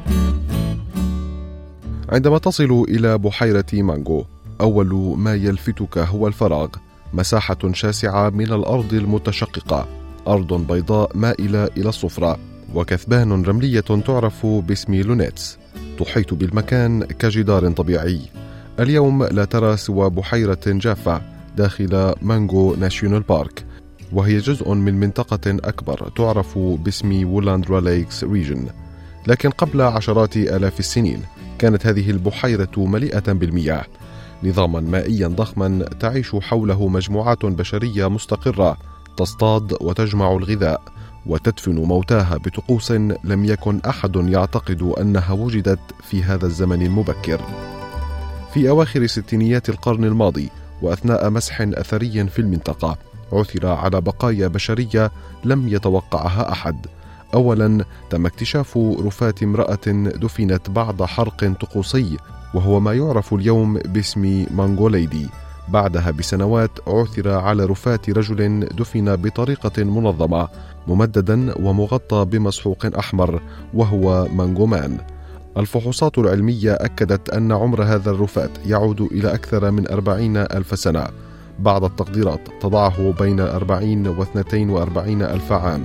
عندما تصل إلى بحيرة مانجو، أول ما يلفتك هو الفراغ، مساحة شاسعة من الأرض المتشققة، أرض بيضاء مائلة إلى الصفرة، وكثبان رملية تعرف باسم لونيتس تحيط بالمكان كجدار طبيعي. اليوم لا ترى سوى بحيرة جافة داخل مانغو ناشيونال بارك، وهي جزء من منطقة أكبر تعرف باسم وولاندرا ليكس ريجن. لكن قبل عشرات آلاف السنين كانت هذه البحيرة مليئة بالمياه، نظاما مائيا ضخما تعيش حوله مجموعات بشرية مستقرة تصطاد وتجمع الغذاء وتدفن موتاها بطقوس لم يكن أحد يعتقد أنها وجدت في هذا الزمن المبكر. في أواخر ستينيات القرن الماضي وأثناء مسح أثري في المنطقة عثر على بقايا بشرية لم يتوقعها أحد. أولا تم اكتشاف رفات امرأة دفنت بعد حرق طقوسي، وهو ما يعرف اليوم باسم مانغوليدي. بعدها بسنوات عثر على رفات رجل دفن بطريقة منظمة ممددا ومغطى بمسحوق أحمر، وهو مانغومان. الفحوصات العلمية أكدت أن عمر هذا الرفات يعود إلى أكثر من أربعين ألف سنة. بعض التقديرات تضعه بين أربعين واثنتين وأربعين ألف عام.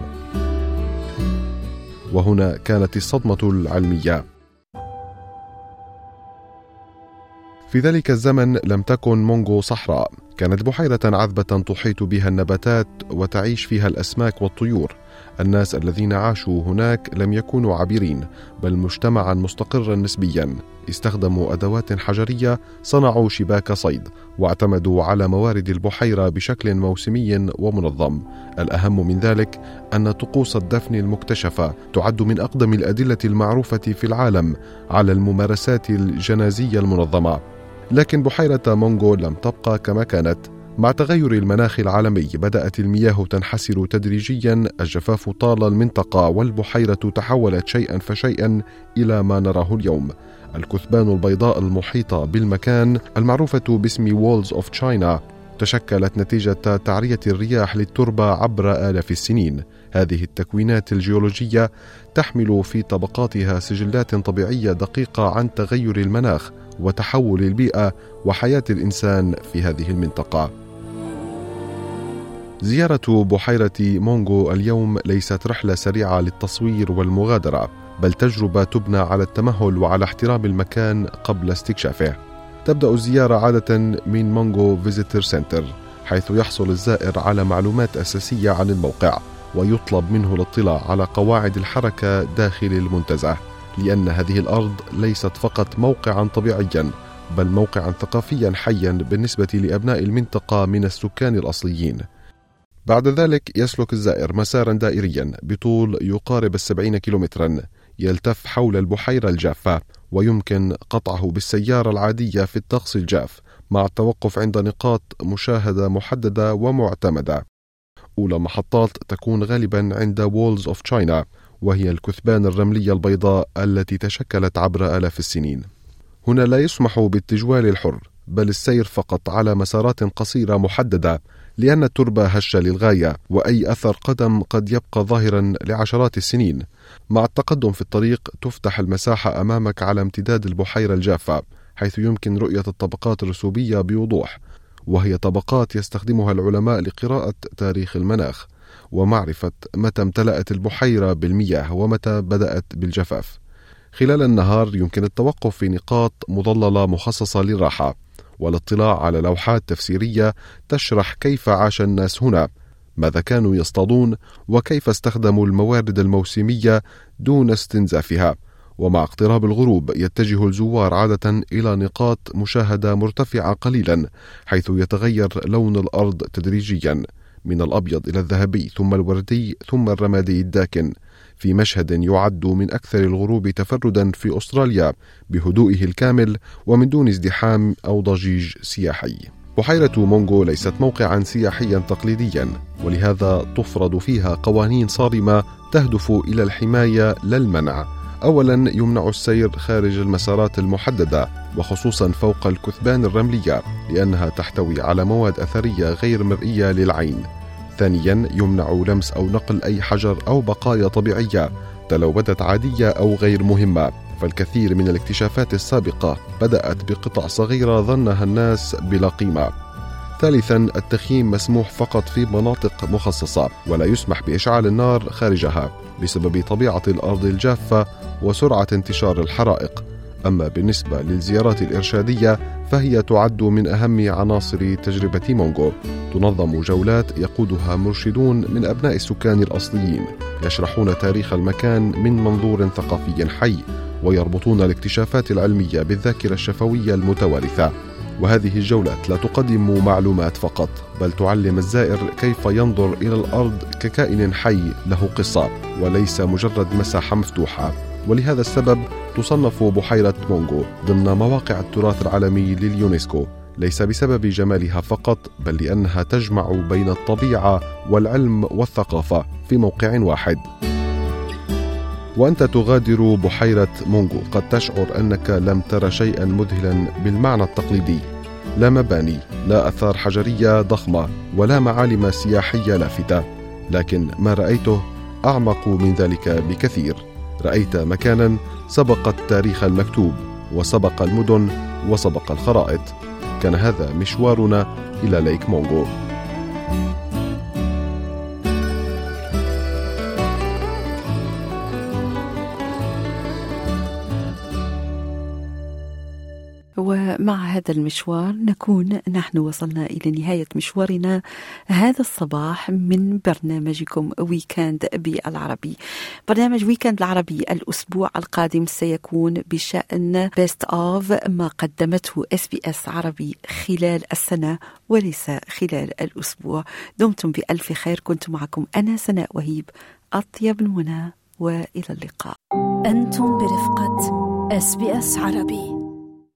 وهنا كانت الصدمة العلمية. في ذلك الزمن لم تكن مونغو صحراء، كانت بحيرة عذبة تحيط بها النباتات وتعيش فيها الأسماك والطيور. الناس الذين عاشوا هناك لم يكونوا عابرين، بل مجتمعا مستقرا نسبيا. استخدموا أدوات حجرية، صنعوا شباك صيد، واعتمدوا على موارد البحيرة بشكل موسمي ومنظم. الأهم من ذلك أن طقوس الدفن المكتشفة تعد من أقدم الأدلة المعروفة في العالم على الممارسات الجنازية المنظمة. لكن بحيرة مونغو لم تبقى كما كانت. مع تغير المناخ العالمي بدأت المياه تنحسر تدريجيا، الجفاف طال المنطقة والبحيرة تحولت شيئا فشيئا إلى ما نراه اليوم. الكثبان البيضاء المحيطة بالمكان المعروفة باسم Walls of China تشكلت نتيجة تعرية الرياح للتربة عبر آلاف السنين. هذه التكوينات الجيولوجية تحمل في طبقاتها سجلات طبيعية دقيقة عن تغير المناخ وتحول البيئة وحياة الإنسان في هذه المنطقة. زيارة بحيرة مونغو اليوم ليست رحلة سريعة للتصوير والمغادرة، بل تجربة تبنى على التمهل وعلى احترام المكان قبل استكشافه. تبدأ الزيارة عادة من مونغو فيزيتر سنتر، حيث يحصل الزائر على معلومات أساسية عن الموقع، ويطلب منه الاطلاع على قواعد الحركة داخل المنتزه، لأن هذه الأرض ليست فقط موقعا طبيعيا، بل موقعا ثقافيا حيا بالنسبة لأبناء المنطقة من السكان الأصليين. بعد ذلك يسلك الزائر مسارا دائريا بطول يقارب السبعين كيلومترا يلتف حول البحيرة الجافة، ويمكن قطعه بالسيارة العادية في الطقس الجاف، مع التوقف عند نقاط مشاهدة محددة ومعتمدة. أولى محطات تكون غالبا عند Walls of China، وهي الكثبان الرملية البيضاء التي تشكلت عبر آلاف السنين. هنا لا يسمح بالتجوال الحر، بل السير فقط على مسارات قصيرة محددة، لأن التربة هشة للغاية، وأي أثر قدم قد يبقى ظاهرا لعشرات السنين. مع التقدم في الطريق تفتح المساحة أمامك على امتداد البحيرة الجافة، حيث يمكن رؤية الطبقات الرسوبية بوضوح، وهي طبقات يستخدمها العلماء لقراءة تاريخ المناخ ومعرفة متى امتلأت البحيرة بالمياه ومتى بدأت بالجفاف. خلال النهار يمكن التوقف في نقاط مظللة مخصصة للراحة والاطلاع على لوحات تفسيرية تشرح كيف عاش الناس هنا، ماذا كانوا يصطادون، وكيف استخدموا الموارد الموسمية دون استنزافها. ومع اقتراب الغروب يتجه الزوار عادة إلى نقاط مشاهدة مرتفعة قليلا، حيث يتغير لون الأرض تدريجيا من الأبيض إلى الذهبي ثم الوردي ثم الرمادي الداكن، في مشهد يعد من أكثر الغروب تفردا في أستراليا بهدوئه الكامل ومن دون ازدحام أو ضجيج سياحي. بحيرة مونغو ليست موقعا سياحيا تقليديا، ولهذا تفرض فيها قوانين صارمة تهدف إلى الحماية لا المنع. أولا يمنع السير خارج المسارات المحددة، وخصوصا فوق الكثبان الرملية، لأنها تحتوي على مواد أثرية غير مرئية للعين. ثانيا يمنع لمس أو نقل أي حجر أو بقايا طبيعية لو بدت عادية أو غير مهمة، فالكثير من الاكتشافات السابقة بدأت بقطع صغيرة ظنها الناس بلا قيمة. ثالثا، التخييم مسموح فقط في مناطق مخصصة ولا يسمح بإشعال النار خارجها بسبب طبيعة الأرض الجافة وسرعة انتشار الحرائق. أما بالنسبة للزيارات الإرشادية فهي تعد من أهم عناصر تجربة مونغو. تنظم جولات يقودها مرشدون من أبناء السكان الأصليين يشرحون تاريخ المكان من منظور ثقافي حي، ويربطون الاكتشافات العلمية بالذاكرة الشفوية المتوارثة. وهذه الجولات لا تقدم معلومات فقط، بل تعلم الزائر كيف ينظر إلى الأرض ككائن حي له قصة وليس مجرد مساحة مفتوحة. ولهذا السبب تصنف بحيرة مونغو ضمن مواقع التراث العالمي لليونسكو، ليس بسبب جمالها فقط، بل لأنها تجمع بين الطبيعة والعلم والثقافة في موقع واحد. وأنت تغادر بحيرة مونغو قد تشعر أنك لم تر شيئا مذهلا بالمعنى التقليدي، لا مباني، لا آثار حجرية ضخمة، ولا معالم سياحية لافتة، لكن ما رأيته أعمق من ذلك بكثير. رأيت مكانا سبق التاريخ المكتوب، وسبق المدن، وسبق الخرائط. كان هذا مشوارنا إلى ليك مونغو. ومع هذا المشوار نكون نحن وصلنا إلى نهاية مشوارنا هذا الصباح من برنامجكم ويكند بالعربي. برنامج ويكند العربي الأسبوع القادم سيكون بشأن بيست أوف ما قدمته إس بي إس عربي خلال السنة وليس خلال الأسبوع. دمتم بألف خير. كنت معكم أنا سناء وهيب. أطيب المنى وإلى اللقاء. أنتم برفقة إس بي إس عربي.